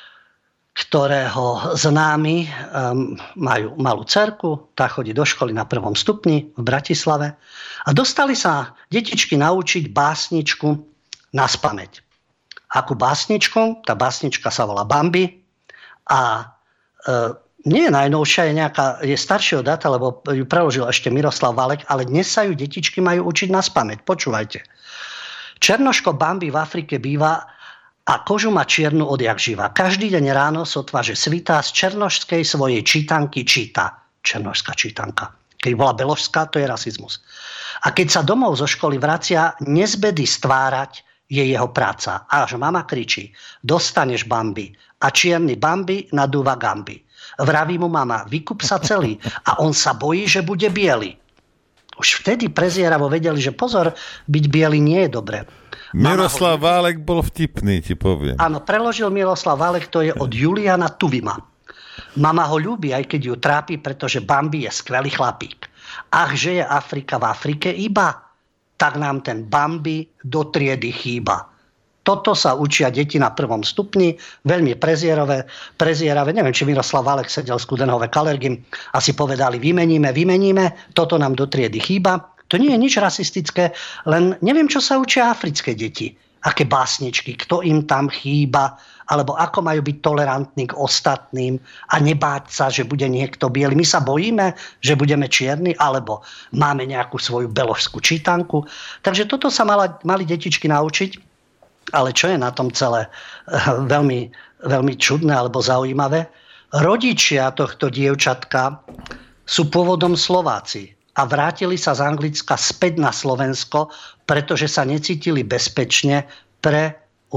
ktorého známi majú malú dcerku, tá chodí do školy na 1. stupni v Bratislave a dostali sa detičky naučiť básničku naspamäť. Akú básničku? Tá básnička sa volá Bambi a nie je najnovšia, je staršieho data, lebo ju preložil ešte Miroslav Válek, ale dnes sa ju detičky majú učiť naspamäť. Počúvajte. Černoško Bambi v Afrike býva a kožu má čiernu odjak živa. Každý deň ráno sotva, že svitá, z černošskej svojej čítanky číta. Černošská čítanka. Keď bola beložská, to je rasizmus. A keď sa domov zo školy vracia, nezbedy stvárať je jeho práca. Až mama kričí, dostaneš Bambi. A čierny Bambi nadúva gamby. Vraví mu mama, vykup sa celý. A on sa bojí, že bude biely. Už vtedy prezieravo vedeli, že pozor, byť biely nie je dobré. Miroslav Válek bol vtipný, ti poviem. Áno, preložil Miroslav Válek, to je od Juliana Tuvima. Mama ho ľúbi, aj keď ju trápi, pretože Bambi je skvelý chlapík. Ach, že je Afrika v Afrike iba, tak nám ten Bambi do triedy chýba. Toto sa učia deti na 1. stupni, veľmi prezieravé. Neviem, či Miroslav Válek sedel s Kudenhove Kalergim a si povedali, vymeníme, toto nám do triedy chýba. To nie je nič rasistické, len neviem, čo sa učia africké deti. Aké básničky, kto im tam chýba, alebo ako majú byť tolerantní k ostatným a nebáť sa, že bude niekto biely. My sa bojíme, že budeme čierni, alebo máme nejakú svoju beložskú čítanku. Takže toto sa mali detičky naučiť, ale čo je na tom celé veľmi, veľmi čudné alebo zaujímavé, rodičia tohto dievčatka sú pôvodom Slováci. A vrátili sa z Anglicka späť na Slovensko, pretože sa necítili bezpečne pre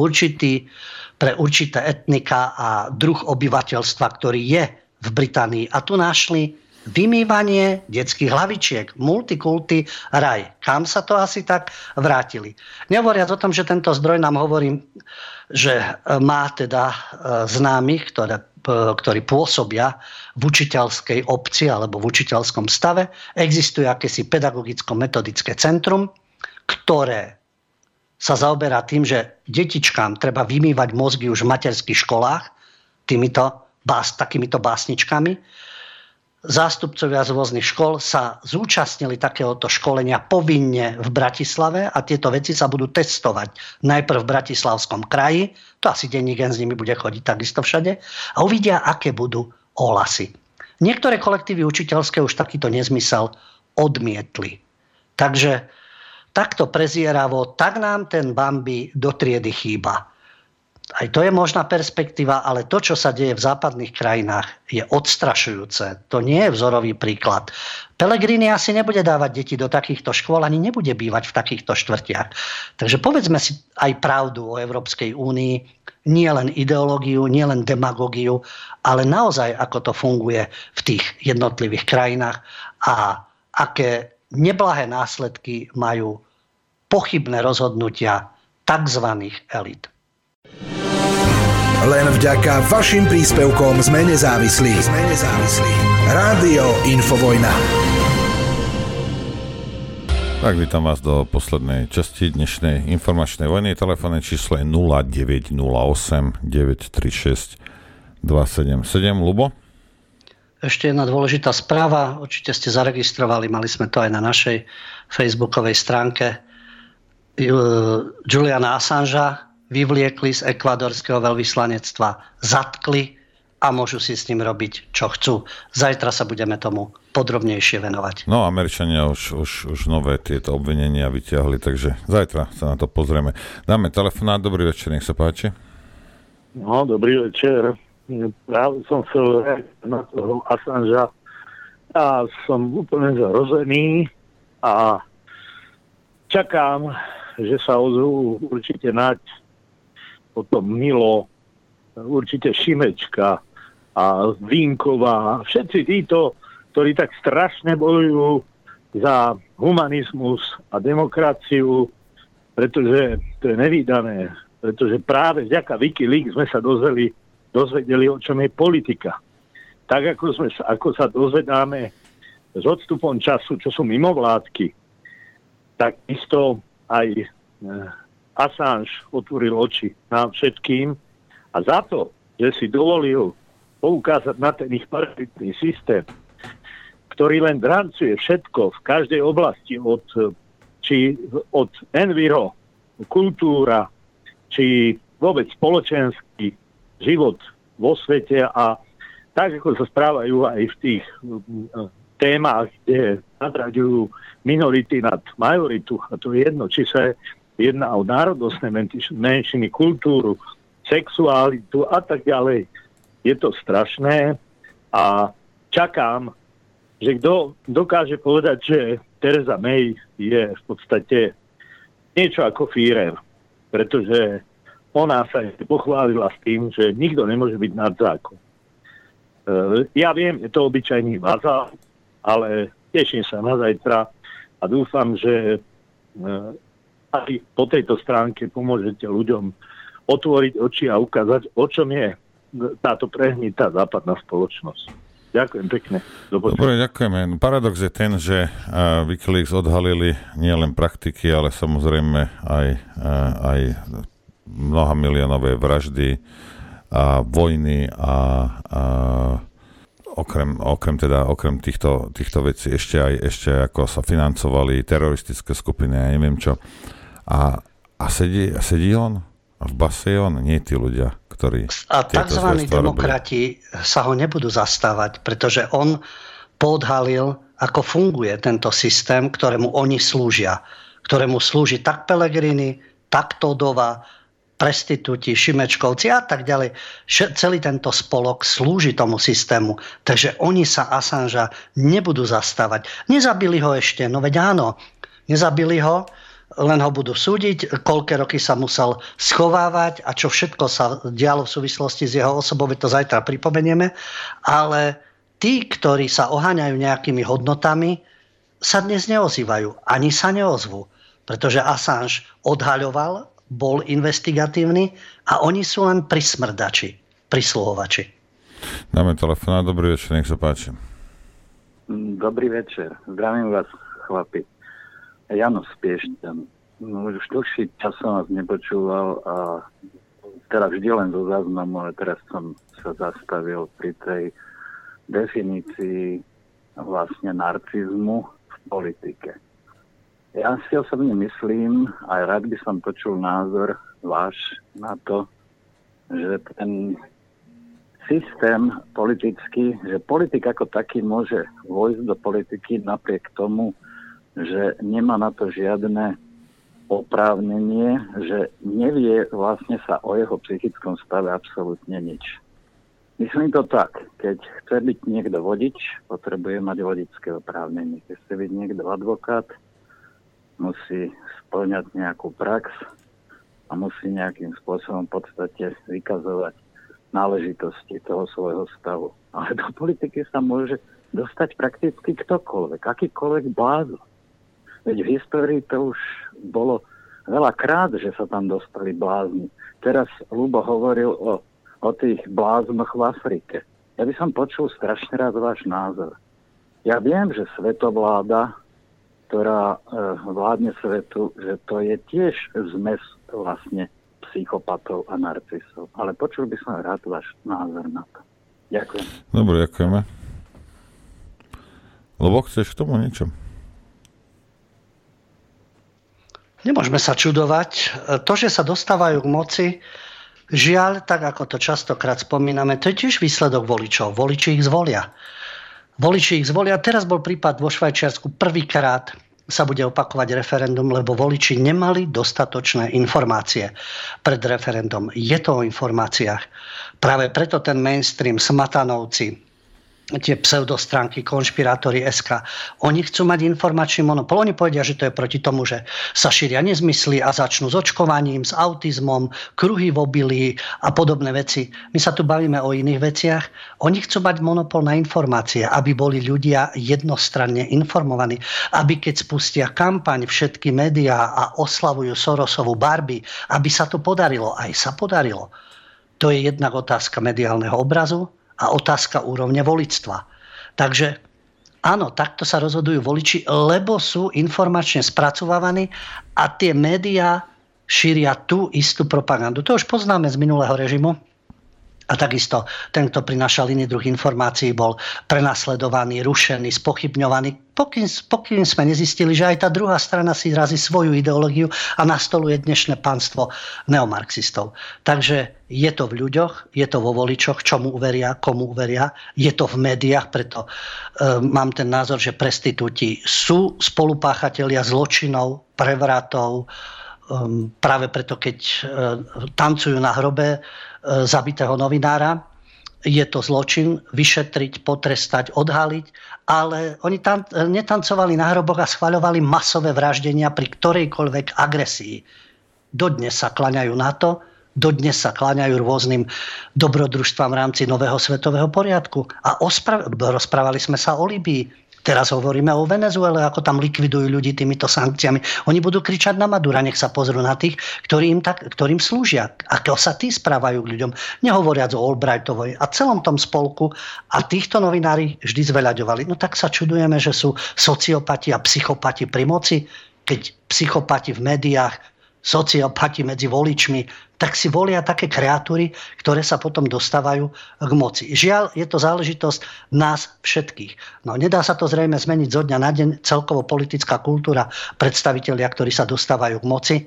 určité etnika a druh obyvateľstva, ktorý je v Británii. A tu našli vymývanie detských hlavičiek, multikulty raj. Kam sa to asi tak vrátili? Nehovoriac o tom, že tento zdroj nám hovorí, že má teda známych, ktorí pôsobia v učiteľskej obci alebo v učiteľskom stave. Existuje akési pedagogicko-metodické centrum, ktoré sa zaoberá tým, že detičkám treba vymývať mozgy už v materských školách takýmito básničkami. Zástupcovia z rôznych škôl sa zúčastnili takéhoto školenia povinne v Bratislave a tieto veci sa budú testovať najprv v Bratislavskom kraji, to asi denník s nimi bude chodiť takisto všade, a uvidia, aké budú ohlasy. Niektoré kolektívy učiteľské už takýto nezmysel odmietli. Takže takto prezieravo, tak nám ten Bambi do triedy chýba. Aj to je možná perspektíva, ale to, čo sa deje v západných krajinách, je odstrašujúce. To nie je vzorový príklad. Pellegrini asi nebude dávať deti do takýchto škôl, ani nebude bývať v takýchto štvrtiach. Takže povedzme si aj pravdu o Európskej únii, nie len ideológiu, nie len demagógiu, ale naozaj, ako to funguje v tých jednotlivých krajinách a aké neblahé následky majú pochybné rozhodnutia tzv. Elít. Len vďaka vašim príspevkom sme nezávislí. Rádio Infovojna. Tak vítam vás do poslednej časti dnešnej informačnej vojny. Telefónne číslo je 0908 936 277. Ľubo? Ešte jedna dôležitá správa. Určite ste zaregistrovali, mali sme to aj na našej facebookovej stránke. Juliana Assangea vyvliekli z ekvádorského veľvyslanectva, zatkli a môžu si s ním robiť, čo chcú. Zajtra sa budeme tomu podrobnejšie venovať. No, Američania už nové tieto obvinenia vyťahli, takže zajtra sa na to pozrieme. Dáme telefonát, dobrý večer, nech sa páči. No, dobrý večer. práve som chcel na toho Assangea. Ja som úplne zrozený a čakám, že sa ozvú určite Naď, potom Milo, určite Šimečka a Vínková. Všetci títo, ktorí tak strašne bojujú za humanizmus a demokraciu, pretože to je nevídané, pretože práve vďaka Wikileaks sme sa dozvedeli, o čom je politika. Tak ako sa dozvedáme s odstupom času, čo sú mimovládky, tak isto aj Assange otvoril oči nám všetkým a za to, že si dovolil poukázať na ten ich parazitný systém, ktorý len drancuje všetko v každej oblasti, od enviro, kultúra, či vôbec spoločenský život vo svete a tak, ako sa správajú aj v tých témach, kde nadraďujú minority nad majoritu, a to je jedno, či sa jedná o národnostné menšiny, kultúru, sexualitu a tak ďalej. Je to strašné a čakám, že kto dokáže povedať, že Theresa May je v podstate niečo ako Führer, pretože ona sa pochválila s tým, že nikto nemôže byť nad zákon. Ja viem, je to obyčajný vazal, ale teším sa na zajtra a dúfam, že aj po tejto stránke pomôžete ľuďom otvoriť oči a ukázať, o čom je táto prehnitá západná spoločnosť. Ďakujem pekne. Dobre, ďakujeme. Paradox je ten, že Wikileaks odhalili nielen praktiky, ale samozrejme aj mnoha miliónové vraždy a vojny a okrem týchto vecí ešte ako sa financovali teroristické skupiny, ja neviem čo. A sedí on v base on, nie tí ľudia, ktorí... A tzv. Demokrati sa ho nebudú zastávať, pretože on podhalil, ako funguje tento systém, ktorému oni slúžia. Ktorému slúži tak Pellegrini, tak Todova, prestitúti, Šimečkovci a tak ďalej. Celý tento spolok slúži tomu systému. Takže oni sa Assangea nebudú zastávať. Nezabili ho ešte, no veď áno. Nezabili ho, len ho budú súdiť, koľké roky sa musel schovávať a čo všetko sa dialo v súvislosti s jeho osobou, to zajtra pripomenieme. Ale tí, ktorí sa oháňajú nejakými hodnotami, sa dnes neozývajú. Ani sa neozvú. Pretože Assange odhaľoval, bol investigatívny a oni sú len prismrdači, prisluhovači. Dáme telefón. Dobrý večer, nech sa páči. Dobrý večer. Zdravím vás, chlapi. Jano z Piešťan. Už dlhší čas som vás nepočúval a teda vždy len zo záznamu, ale teraz som sa zastavil pri tej definícii vlastne narcizmu v politike. Ja si osobne myslím, aj rád by som počul názor váš na to, že ten systém politický, že politik ako taký môže vojsť do politiky napriek tomu, že nemá na to žiadne oprávnenie, že nevie vlastne sa o jeho psychickom stave absolútne nič. Myslím to tak, keď chce byť niekto vodič, potrebuje mať vodičské oprávnenie. Keď chce byť niekto advokát, musí spĺňať nejakú prax a musí nejakým spôsobom v podstate vykazovať náležitosti toho svojho stavu. Ale do politiky sa môže dostať prakticky ktokoľvek, akýkoľvek blázon. Veď v histórii to už bolo veľakrát, že sa tam dostali blázni. Teraz Ľubo hovoril o tých bláznoch v Afrike. Ja by som počul strašne rád váš názor. Ja viem, že svetovláda, ktorá vládne svetu, že to je tiež zmes vlastne psychopatov a narcisov. Ale počul by som rád váš názor na to. Ďakujem. Dobre, ďakujeme. Lebo chceš k tomu niečo? Nemôžeme sa čudovať. To, že sa dostávajú k moci, žiaľ, tak ako to častokrát spomíname, to je tiež výsledok voličov. Voliči ich zvolia. Teraz bol prípad vo Švajčiarsku prvýkrát, sa bude opakovať referendum, lebo voliči nemali dostatočné informácie pred referendum. Je to o informáciách. Práve preto ten mainstream, smatanovci, tie pseudostránky, konšpirátori SK, oni chcú mať informačný monopol. Oni povedia, že to je proti tomu, že sa šíria nezmysly a začnú s očkovaním, s autizmom, kruhy v obilí a podobné veci. My sa tu bavíme o iných veciach. Oni chcú mať monopol na informácie, aby boli ľudia jednostranne informovaní. Aby keď spustia kampaň všetky médiá a oslavujú Sorosovú Barbie, aby sa to podarilo. Aj sa podarilo. To je jednak otázka mediálneho obrazu a otázka úrovne voličstva. Takže áno, takto sa rozhodujú voliči, lebo sú informačne spracovávaní a tie médiá šíria tú istú propagandu. To už poznáme z minulého režimu. A takisto ten, kto prinášal iný druh informácií, bol prenasledovaný, rušený, spochybňovaný, pokým sme nezistili, že aj tá druhá strana si razí svoju ideológiu a nastoluje dnešné pánstvo neomarxistov. Takže je to v ľuďoch, je to vo voličoch, čomu uveria, komu uveria, je to v médiách, preto mám ten názor, že prestitúti sú spolupáchatelia zločinov, prevratov, práve preto, keď tancujú na hrobe zabitého novinára, je to zločin vyšetriť, potrestať, odhaliť, ale oni tam netancovali na hroboch a schvaľovali masové vraždenia pri ktorejkoľvek agresii. Dodnes sa kláňajú NATO, dodnes sa kláňajú rôznym dobrodružstvám v rámci nového svetového poriadku. A rozprávali sme sa o Líbii. Teraz hovoríme o Venezuele, ako tam likvidujú ľudí týmito sankciami. Oni budú kričať na Madura, nech sa pozrú na tých, ktorým slúžia. Ako sa tí správajú k ľuďom. Nehovoriac o Albrightovej a celom tom spolku. A týchto novinári vždy zveľaďovali. No tak sa čudujeme, že sú sociopati a psychopati pri moci. Keď psychopati v médiách, sociopati medzi voličmi, tak si volia také kreatúry, ktoré sa potom dostávajú k moci. Žiaľ, je to záležitosť nás všetkých. No, nedá sa to zrejme zmeniť zo dňa na deň, celkovo politická kultúra, predstavitelia, ktorí sa dostávajú k moci,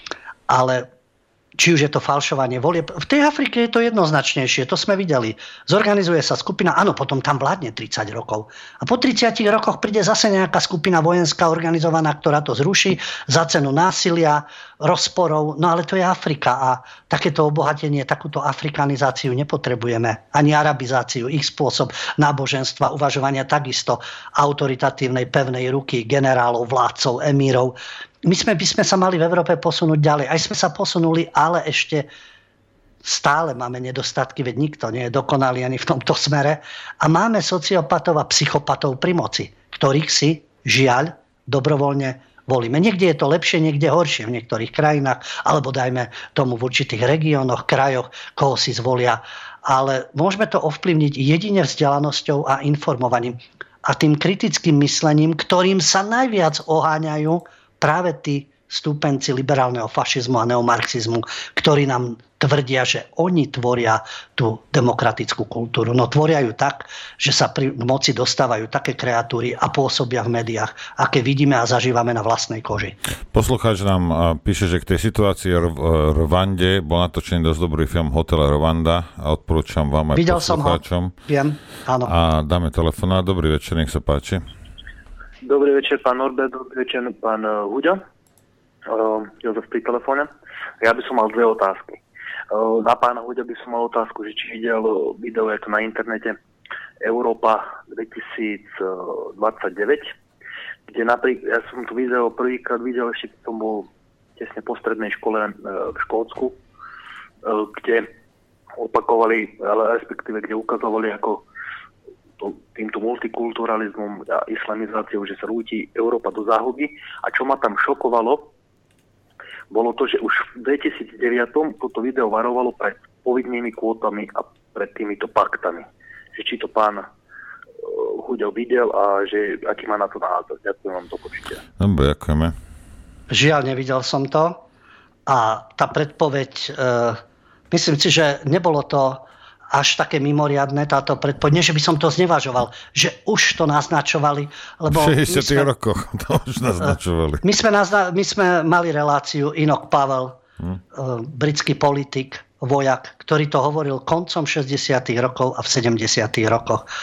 ale či už je to falšovanie volieb. V tej Afrike je to jednoznačnejšie, to sme videli. Zorganizuje sa skupina, áno, potom tam vládne 30 rokov. A po 30 rokoch príde zase nejaká skupina vojenská organizovaná, ktorá to zruší za cenu násilia, rozporov. No ale to je Afrika a takéto obohatenie, takúto afrikanizáciu nepotrebujeme. Ani arabizáciu, ich spôsob náboženstva, uvažovania takisto autoritatívnej pevnej ruky generálov, vládcov, emírov. My by sme sa mali v Európe posunúť ďalej. Aj sme sa posunuli, ale ešte stále máme nedostatky, veď nikto nie je dokonalý ani v tomto smere. A máme sociopatov a psychopatov pri moci, ktorých si, žiaľ, dobrovoľne volíme. Niekde je to lepšie, niekde horšie v niektorých krajinách, alebo dajme tomu v určitých regiónoch, krajoch, koho si zvolia. Ale môžeme to ovplyvniť jedine vzdelanosťou a informovaním. A tým kritickým myslením, ktorým sa najviac oháňajú práve tí stúpenci liberálneho fašizmu a neomarxizmu, ktorí nám tvrdia, že oni tvoria tú demokratickú kultúru. No tvoria ju tak, že sa pri moci dostávajú také kreatúry a pôsobia v médiách, aké vidíme a zažívame na vlastnej koži. Poslucháč nám píše, že k tej situácii v Rwande bol natočený dosť dobrý film Hotel Rwanda a odporúčam vám aj poslucháčom. Viem, áno. A dáme telefonát. Dobrý večer, nech sa páči. Dobrý večer, pán Norbert, dobrý večer, pán Huďa. Jozef pri telefóne. Ja by som mal dve otázky. Na pána Huďa by som mal otázku, že či videl video, je to na internete, Európa 2029, kde napríklad, ja som to video prvýkrát videl, ešte keď som bol tesne po strednej škole v Škótsku, kde opakovali, ale respektíve kde ukazovali, ako týmto multikulturalizmom a islamizáciou, že sa rúti Európa do záhuby. A čo ma tam šokovalo, bolo to, že už v 2009 toto video varovalo pred povinnými kvótami a pred týmito paktami. Že či to pán Huďo videl a že aký má na to názor. Ďakujem vám do počutia. Dobre, ďakujeme. Žiaľ, nevidel som to. A tá predpoveď, myslím si, že nebolo to až také mimoriadne táto predpoveď. Nie, že by som to znevažoval, že už to naznačovali. Lebo v 60 rokoch to už naznačovali. My sme mali reláciu Enoch Powell, britský politik, vojak, ktorý to hovoril koncom 60 rokov a v 70 rokoch.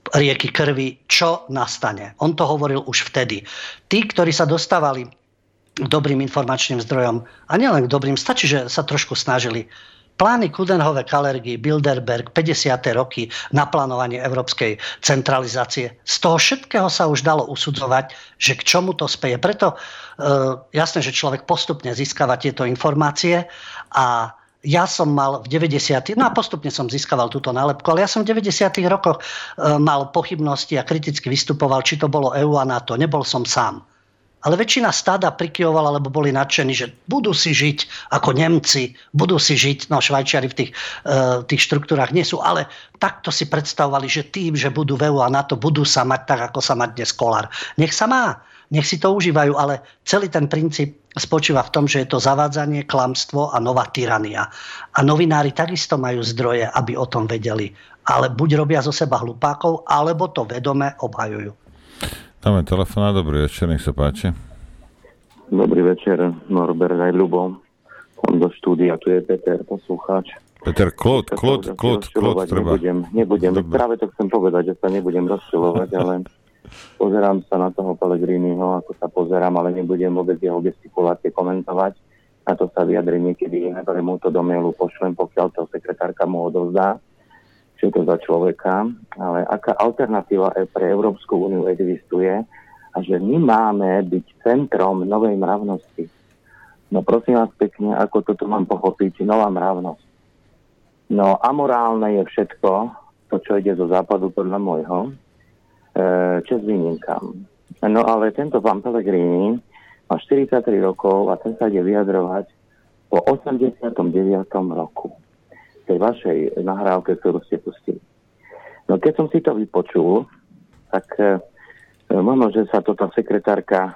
rieky krvi, čo nastane. On to hovoril už vtedy. Tí, ktorí sa dostávali k dobrým informačným zdrojom, a nielen k dobrým, stačí, že sa trošku snažili. Plány Coudenhove, Kalergi, Bilderberg, 50. roky, naplánovanie európskej centralizácie. Z toho všetkého sa už dalo usudzovať, že k čomu to speje. Preto jasné, že človek postupne získava tieto informácie a ja som mal v 90. No a postupne som získaval túto nálepku, ale ja som v 90. rokoch mal pochybnosti a kriticky vystupoval, či to bolo EU a NATO. Nebol som sám. Ale väčšina stáda prikyvovala, lebo boli nadšení, že budú si žiť ako Nemci, budú si žiť, no Švajčiari v tých štruktúrach nie sú, ale takto si predstavovali, že tým, že budú v EU a NATO, budú sa mať tak, ako sa má dnes Kollár. Nech sa má, nech si to užívajú, ale celý ten princíp spočíva v tom, že je to zavádzanie, klamstvo a nová tyrania. A novinári takisto majú zdroje, aby o tom vedeli. Ale buď robia zo seba hlupákov, alebo to vedome obhajujú. Dáme telefóna, dobrý večer, nech sa páči. Dobrý večer, Norbert aj Ľubo. On do štúdia, tu je Peter, poslucháč. Peter, Klod, treba. Nebudem, práve to chcem povedať, že sa nebudem rozčilovať, ale pozerám sa na toho Pellegriniho, ako sa pozerám, ale nebudem vôbec jeho gestikulácie komentovať. Na to sa vyjadri niekedy iné, ktoré mu to do mailu pošlem, pokiaľ to sekretárka mu odovzdá. Čo je to za človeka, ale aká alternatíva pre Európsku úniu existuje a že my máme byť centrom novej mravnosti. No prosím vás pekne, ako toto mám pochopiť, nová mravnosť. No amorálne je všetko, to čo ide zo západu podľa môjho, čest výnimkám. No ale tento pán Pellegrini má 43 rokov a ten sa ide vyjadrovať po 89. roku. Tej vašej nahrávke, ktorú ste pustili. No keď som si to vypočul, tak možno, že sa toto sekretárka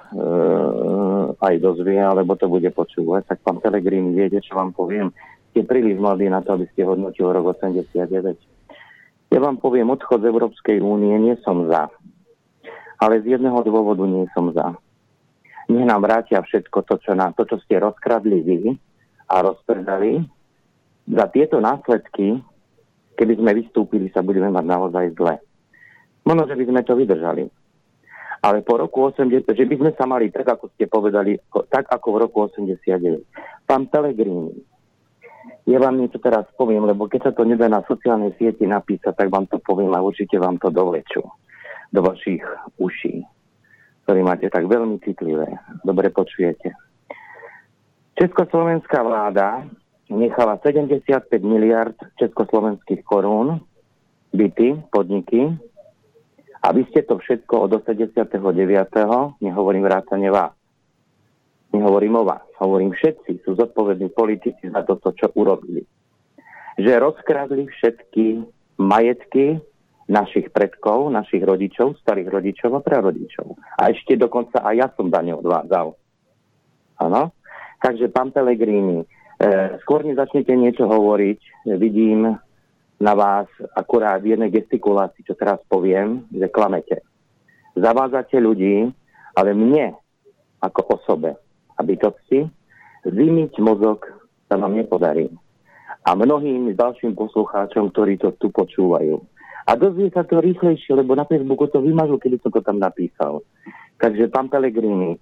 aj dozvie, alebo to bude počúvať, tak pán Pellegrini viete, čo vám poviem. Ste príliš mladí na to, aby ste hodnotili rok 89. Ja vám poviem, odchod z Európskej únie nie som za. Ale z jedného dôvodu nie som za. Nech nám vrátia všetko to, čo ste rozkradli vy a rozpredali. Za tieto následky, keby sme vystúpili, sa budeme mať naozaj zle. Možno, že by sme to vydržali. Ale po roku 80, že by sme sa mali, tak ako ste povedali, tak ako v roku 89. Pán Pellegrini, ja vám niečo teraz poviem, lebo keď sa to nedá na sociálnej sieti napísať, tak vám to poviem a určite vám to dovleču do vašich uší, ktoré máte tak veľmi citlivé. Dobre počujete. Československá vláda nechala 75 miliard československých korún, byty, podniky, a vy ste to všetko od 89. nehovorím vrátane vás. Nehovorím o vás. Hovorím, všetci sú zodpovední politici za toto, čo urobili. Že rozkradli všetky majetky našich predkov, našich rodičov, starých rodičov a prarodičov. A ešte dokonca aj ja som dane odvádzal. Áno? Takže pán Pellegrini, skôr mi začnete niečo hovoriť, vidím na vás akurát v jednej gestikulácii, čo teraz poviem, že klamete. Zavádzate ľudí, ale mne, ako osobe a bytosti, vymyť mozog sa vám nepodarí. A mnohým ďalším poslucháčom, ktorí to tu počúvajú. A dozvie sa to rýchlejšie, lebo na Facebooku to vymažu, kedy som to tam napísal. Takže pán Pellegrini,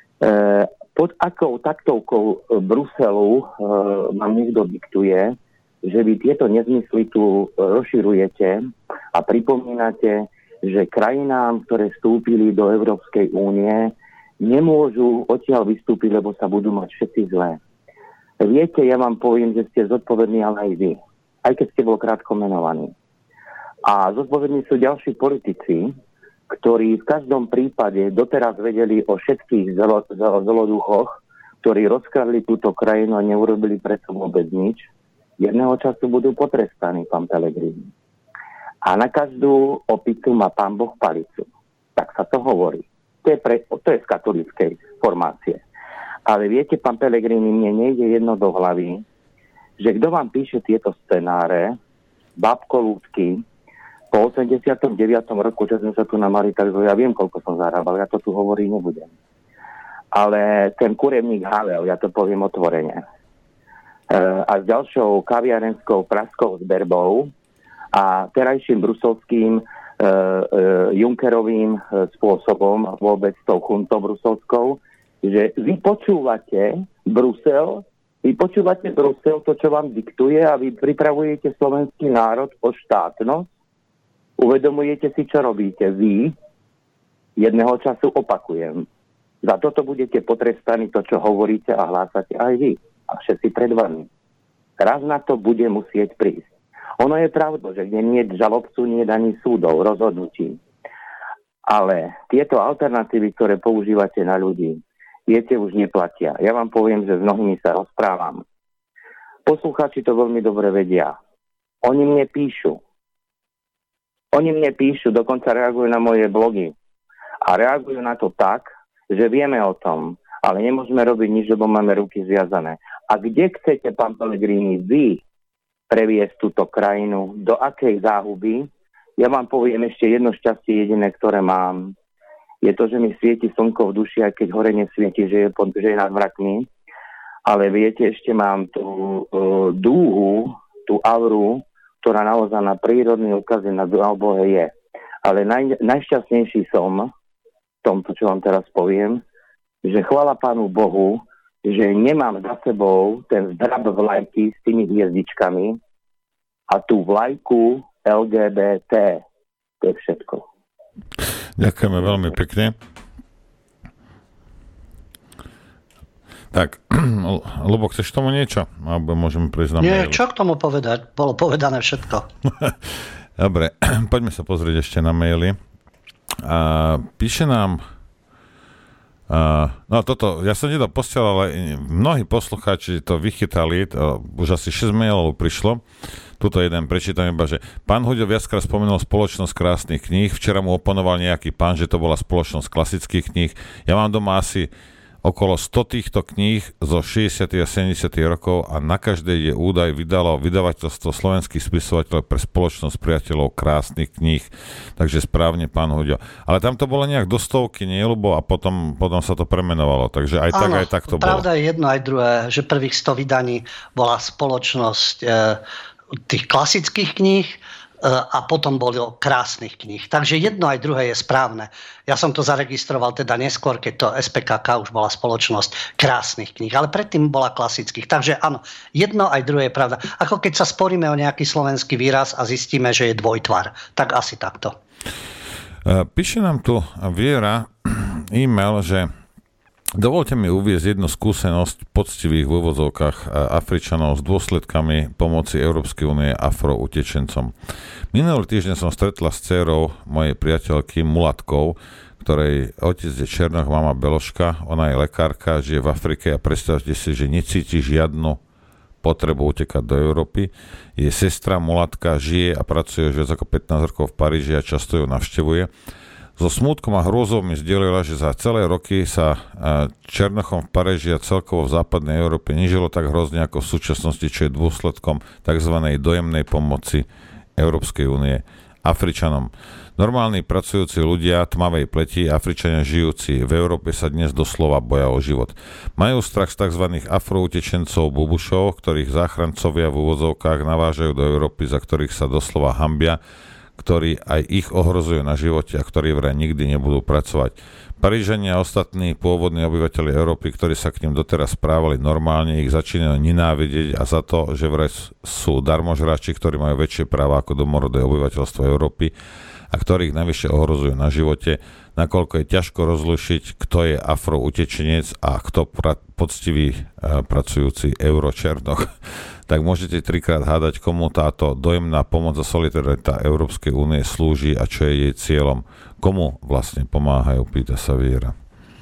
pod akou taktovkou Bruselu vám niekto diktuje, že vy tieto nezmysly tu rozširujete a pripomínate, že krajinám, ktoré vstúpili do Európskej únie, nemôžu odtiaľ vystúpiť, lebo sa budú mať všetci zlé. Viete, ja vám poviem, že ste zodpovední, ale aj vy. Aj keď ste bol krátko menovaní. A zodpovední sú ďalší politici, ktorí v každom prípade doteraz vedeli o všetkých zloduchoch, ktorí rozkradli túto krajinu a neurobili preto vôbec nič. Jedného času budú potrestaní, pán Pellegrini. A na každú opicu má pán Boh palicu. Tak sa to hovorí. To je z katolíckej formácie. Ale viete, pán Pellegrini, mne nejde jedno do hlavy, že kto vám píše tieto scenáre, babkolúdky, po 89. roku, čo sme sa tu namali, tak ja viem, koľko som zarábal, ja to tu hovoriť nebudem. Ale ten kurevník Havel, ja to poviem otvorene. A s ďalšou kaviarenskou pražskou zberbou a terajším bruselským Junckerovým spôsobom a vôbec s tou chuntou bruselskou, že vy počúvate Brusel, to, čo vám diktuje a vy pripravujete slovenský národ o štátnosť. Uvedomujete si, čo robíte vy. Jedného času opakujem. Za toto budete potrestaní to, čo hovoríte a hlásate aj vy. A všetci pred vami. Raz na to bude musieť prísť. Ono je pravda, že kde nie je žalobcu, nie je ani súdov, rozhodnutí. Ale tieto alternatívy, ktoré používate na ľudí, viete, už neplatia. Ja vám poviem, že s mnohými sa rozprávam. Poslucháči to veľmi dobre vedia. Oni mne píšu, dokonca reagujú na moje blogy. A reagujú na to tak, že vieme o tom, ale nemôžeme robiť nič, lebo máme ruky zviazané. A kde chcete, pán Pellegrini, vy previesť túto krajinu, do akej záhuby? Ja vám poviem ešte jedno šťastie jediné, ktoré mám. Je to, že mi svieti slnko v duši, aj keď hore nesvieti, že je nad mrakmi. Ale viete, ešte mám tú dúhu, tú auru, ktorá naozaj na prírodný ukazy na Bohe je. Ale najšťastnejší som v tomto, čo vám teraz poviem, že chvála Pánu Bohu, že nemám za sebou ten zdrab vlajky s tými hviezdičkami a tú vlajku LGBT. To je všetko. Ďakujeme veľmi pekne. Tak, Ľubo, chceš tomu niečo? Alebo môžeme prejsť na mail? Nie, čo k tomu povedať? Bolo povedané všetko. Dobre, poďme sa pozrieť ešte na maily. Píše nám no toto, ja som nedal posiel, ale mnohí poslucháči to vychytali, už asi 6 mailov prišlo. Tuto jeden prečítam iba, že pán Huďo viackrát spomenul spoločnosť krásnych kníh, včera mu oponoval nejaký pán, že to bola spoločnosť klasických kníh. Ja mám doma asi okolo 100 týchto kníh zo 60. a 70. rokov a na každej je údaj vydalo vydavateľstvo Slovenský spisovateľ pre spoločnosť priateľov krásnych kníh. Takže správne, pán Huďo. Ale tam to bolo nejak do stovky, nie, Ľubo? A potom sa to premenovalo. Takže aj tak, aj tak to bolo. Pravda je jedno aj druhé, že prvých 100 vydaní bola spoločnosť tých klasických kníh a potom bolo krásnych kníh. Takže jedno aj druhé je správne. Ja som to zaregistroval teda neskôr, keď to SPKK už bola spoločnosť krásnych kníh, ale predtým bola klasických. Takže áno, jedno aj druhé je pravda. Ako keď sa sporíme o nejaký slovenský výraz a zistíme, že je dvojtvar. Tak asi takto. Píše nám tu Viera e-mail, že dovolte mi uviesť jednu skúsenosť poctivých v úvodzovkách Afričanov s dôsledkami pomoci Európskej únie afroutečencom. Minulý týždeň som stretla s dcérou mojej priateľky Mulatkou, ktorej otec je Černoch, mama Beloška, ona je lekárka, žije v Afrike a predstavte si, že necíti žiadnu potrebu utekať do Európy. Jej sestra Mulatka žije a pracuje už viac ako 15 rokov v Paríži a často ju navštevuje. So smútkom a hrôzou mi zdieľala, že za celé roky sa Černochom v Paríži a celkovo v západnej Európe nežilo tak hrozne ako v súčasnosti, čo je dôsledkom tzv. Dojemnej pomoci Európskej únie Afričanom. Normálni pracujúci ľudia tmavej pleti, Afričania žijúci v Európe sa dnes doslova boja o život. Majú strach z tzv. Afroutečencov bubušov, ktorých záchrancovia v úvodzovkách navážajú do Európy, za ktorých sa doslova hanbia, ktorí aj ich ohrozujú na živote a ktorí vraj nikdy nebudú pracovať. Parížania a ostatní pôvodní obyvateľi Európy, ktorí sa k nim doteraz správali normálne, ich začínajú nenávidieť a za to, že vraj sú darmožráči, ktorí majú väčšie práva ako domorodé obyvateľstvo Európy a ktorých navyše ohrozujú na živote, nakoľko je ťažko rozlišiť, kto je afroutečenec a kto poctivý pracujúci euročernoch. Tak môžete trikrát hádať, komu táto dojemná pomoc a solidarita Európskej únie slúži a čo je jej cieľom. Komu vlastne pomáhajú, pýta sa Viera.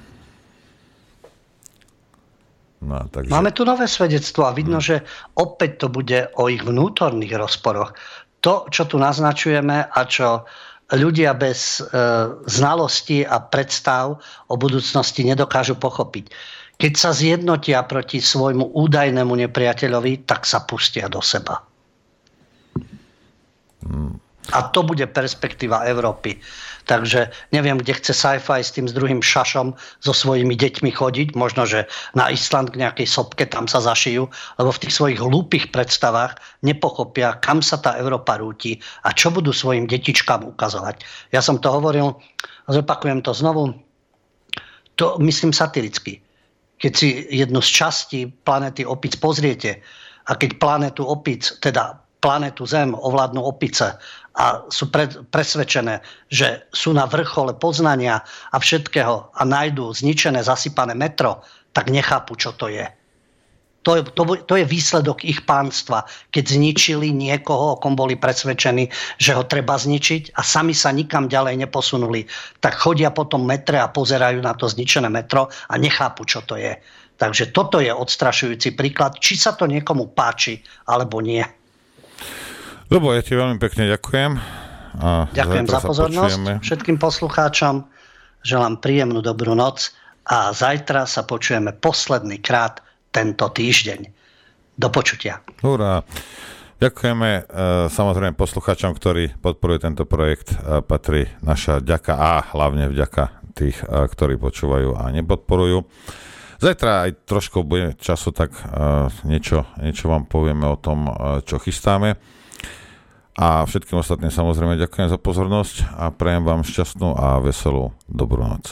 No, takže... Máme tu nové svedectvo a vidno, že opäť to bude o ich vnútorných rozporoch. To, čo tu naznačujeme a čo ľudia bez znalosti a predstav o budúcnosti nedokážu pochopiť. Keď sa zjednotia proti svojmu údajnému nepriateľovi, tak sa pustia do seba. A A to bude perspektíva Európy. Takže neviem, kde chce sci-fi s tým s druhým šašom so svojimi deťmi chodiť. Možno, že na Island k nejakej sopke tam sa zašijú, lebo v tých svojich hlúpych predstavách nepochopia, kam sa tá Európa rúti a čo budú svojim detičkám ukazovať. Ja som to hovoril, zopakujem to znovu, to myslím satiricky. Keď si jednu z častí planéty opic pozriete a keď planétu opic, teda planétu Zem ovládnu opice a sú presvedčené, že sú na vrchole poznania a všetkého a nájdú zničené, zasypané metro, tak nechápu, čo to je. To je výsledok ich pánstva, keď zničili niekoho, o kom boli presvedčení, že ho treba zničiť a sami sa nikam ďalej neposunuli. Tak chodia po tom metre a pozerajú na to zničené metro a nechápu, čo to je. Takže toto je odstrašujúci príklad, či sa to niekomu páči, alebo nie. Ľubo, ja ti veľmi pekne ďakujem. A ďakujem za pozornosť všetkým poslucháčom. Želám príjemnú dobrú noc a zajtra sa počujeme posledný krát tento týždeň. Do počutia. Hurá. Ďakujeme samozrejme poslucháčom, ktorí podporujú tento projekt. Patrí naša vďaka a hlavne vďaka tých, ktorí počúvajú a nepodporujú. Zajtra aj trošku bude času, tak niečo vám povieme o tom, čo chystáme. A všetkým ostatným samozrejme ďakujem za pozornosť a prajem vám šťastnú a veselú dobrú noc.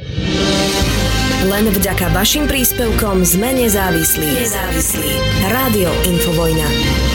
Len vďaka vašim príspevkom sme nezávislí. Rádio Infovojna.